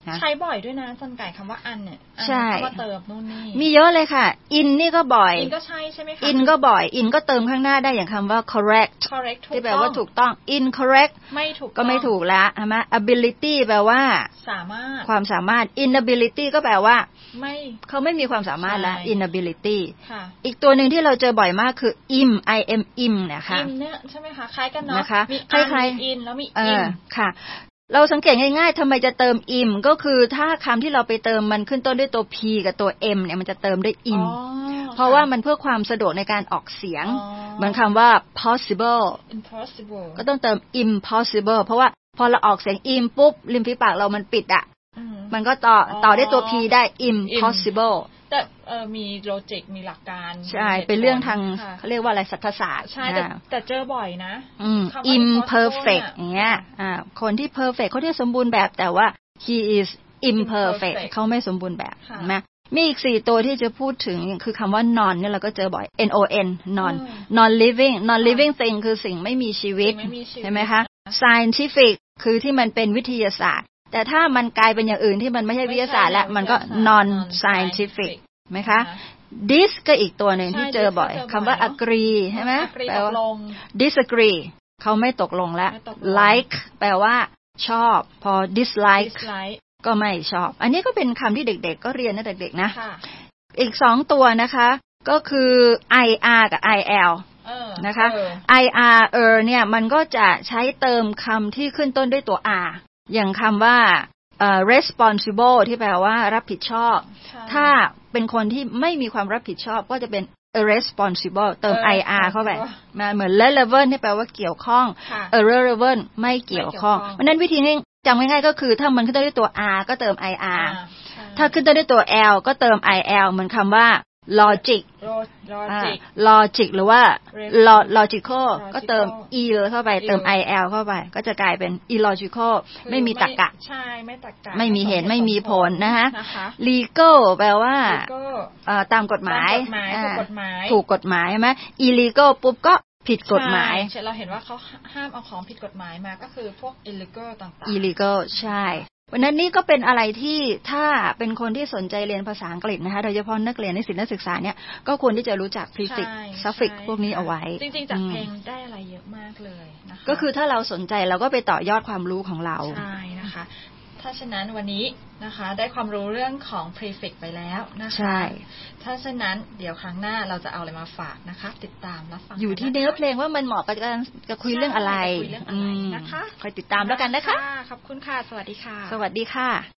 นะใช้บ่อยด้วยนะจันไก่คำว่าอันเนี่ยใช่คำว่าเติมนู่นนี่มีเยอะเลยค่ะ in นี่ก็บ่อย in ก็ใช่ใช่ไหมคะ in ก็บ่อย in ก็เติมข้างหน้าได้อย่างคำว่า correct correct ที่แปลว่าถูกต้อง incorrect ไม่ถูกก็ไม่ถูกแล้วใช่ไหม ability แปลว่าสามารถความสามารถ inability ก็แปลว่าไม่เขาไม่มีความสามารถแล้ว inability อีกตัวหนึ่งที่เราเจอบ่อยมากคือ im i m im นะคะ im เนี่ยใช่ไหมคะคล้ายกันเนาะนะคะมีคล้ายๆ in แล้วมี im ค่ะเราสังเกตง่ายๆทำไมจะเติม im ก็คือถ้าคำที่เราไปเติมมันขึ้นต้นด้วยตัว p กับตัว m เนี่ยมันจะเติมด้วย im เพราะว่ามันเพื่อความสะดวกในการออกเสียงเหมือนคำว่า possible impossible ก็ต้องเติม impossible เพราะว่าพอเราออกเสียง im ปุ๊บริมฝีปากเรามันปิดอ่ะมันก็ต่อต่อด้วยตัว p ได้ impossible แต่เอ่อมีโลจิกมีหลักการใช่เป็นเรื่องทางเขาเรียกว่าอะไรศาสตร์ศาสตร์ใช่แต่แต่เจอบ่อยนะอืม imperfect อย่างเงี้ยอ่าคนที่ perfect เขาที่สมบูรณ์แบบแต่ว่า he is imperfect เขาไม่สมบูรณ์แบบนะมีอีกสี่ตัวที่จะพูดถึงคือคำว่า non เนี่ยเราก็เจอบ่อย n o n non non living non living thing คือสิ่งไม่มีชีวิตใช่ไหมคะ scientific คือที่มันเป็นวิทยาศาสตร์แต่ถ้ามันกลายเป็นอย่างอื่นที่มันไม่ใช่วิทยาศาสตร์แล้วมันก็ non scientific ไหมคะ dis ก็อีกตัวหนึ่งที่เจอบ่อยคำว่า agree ใช่ไหมแปลว่า disagree เขาไม่ตกลงแล้ว like แปลว่าชอบพอ dislike ก็ไม่ชอบอันนี้ก็เป็นคำที่เด็กๆก็เรียนนะเด็กๆนะอีกสองตัวนะคะก็คือ ir กับ il นะคะ ir er เนี่ยมันก็จะใช้เติมคำที่ขึ้นต้นด้วยตัว r อย่างคำว่า uh, responsible ที่แปลว่ารับผิดชอบถ้าเป็นคนที่ไม่มีความรับผิดชอบก็จะเป็น irresponsible เติม ir เข้าไปมาเหมือน relevant ที่แปลว่าเกี่ยวข้อง irrelevant ไม่เกี่ยวข้องเพราะนั้นวิธีนี้จำง่ายๆก็คือถ้ามันขึ้นต้นด้วยตัว r ก็เติม ir ถ้าขึ้นต้นด้วยตัว l ก็เติม il เหมือนคำว่า logic logic หรือว่า logical ก็เติม e เข้าไปเติม il เข้าไปก็จะกลายเป็น illogical ไม่มีตรรกะใช่ไม่ตรรกะไม่มีเหตุไม่มีผลนะคะ legal แปลว่าตามกฎหมายถูกกฎหมายถูกกฎหมายใช่ไหม illegal ปุ๊บก็ผิดกฎหมายใช่เราเห็นว่าเขาห้ามเอาของผิดกฎหมายมาก็คือพวก illegal ต่างๆ illegal ใช่วันนั้นนี่ก็เป็นอะไรที่ถ้าเป็นคนที่สนใจเรียนภาษาอังกฤษนะคะโดยเฉพาะนักเรียนนิสิตนักศึกษาเนี่ยก็ควรที่จะรู้จัก prefix suffix พวกนี้เอาไว้จริงๆจากเพลงได้อะไรเยอะมากเลยนะคะก็คือถ้าเราสนใจเราก็ไปต่อยอดความรู้ของเราใช่นะคะถ้าฉะนั้นวันนี้นะคะได้ความรู้เรื่องของ prefix ไปแล้วนะคะใช่ถ้าฉะนั้นเดี๋ยวครั้งหน้าเราจะเอาอะไรมาฝากนะคะติดตามรับฟังอยู่ที่เนื้อเพลงว่ามันเหมาะกับการจะคุยเรื่องอะไรคุยเรื่องอะไรนะคะคอยติดตามแล้วกันนะคะขอบคุณค่ะสวัสดีค่ะสวัสดีค่ะ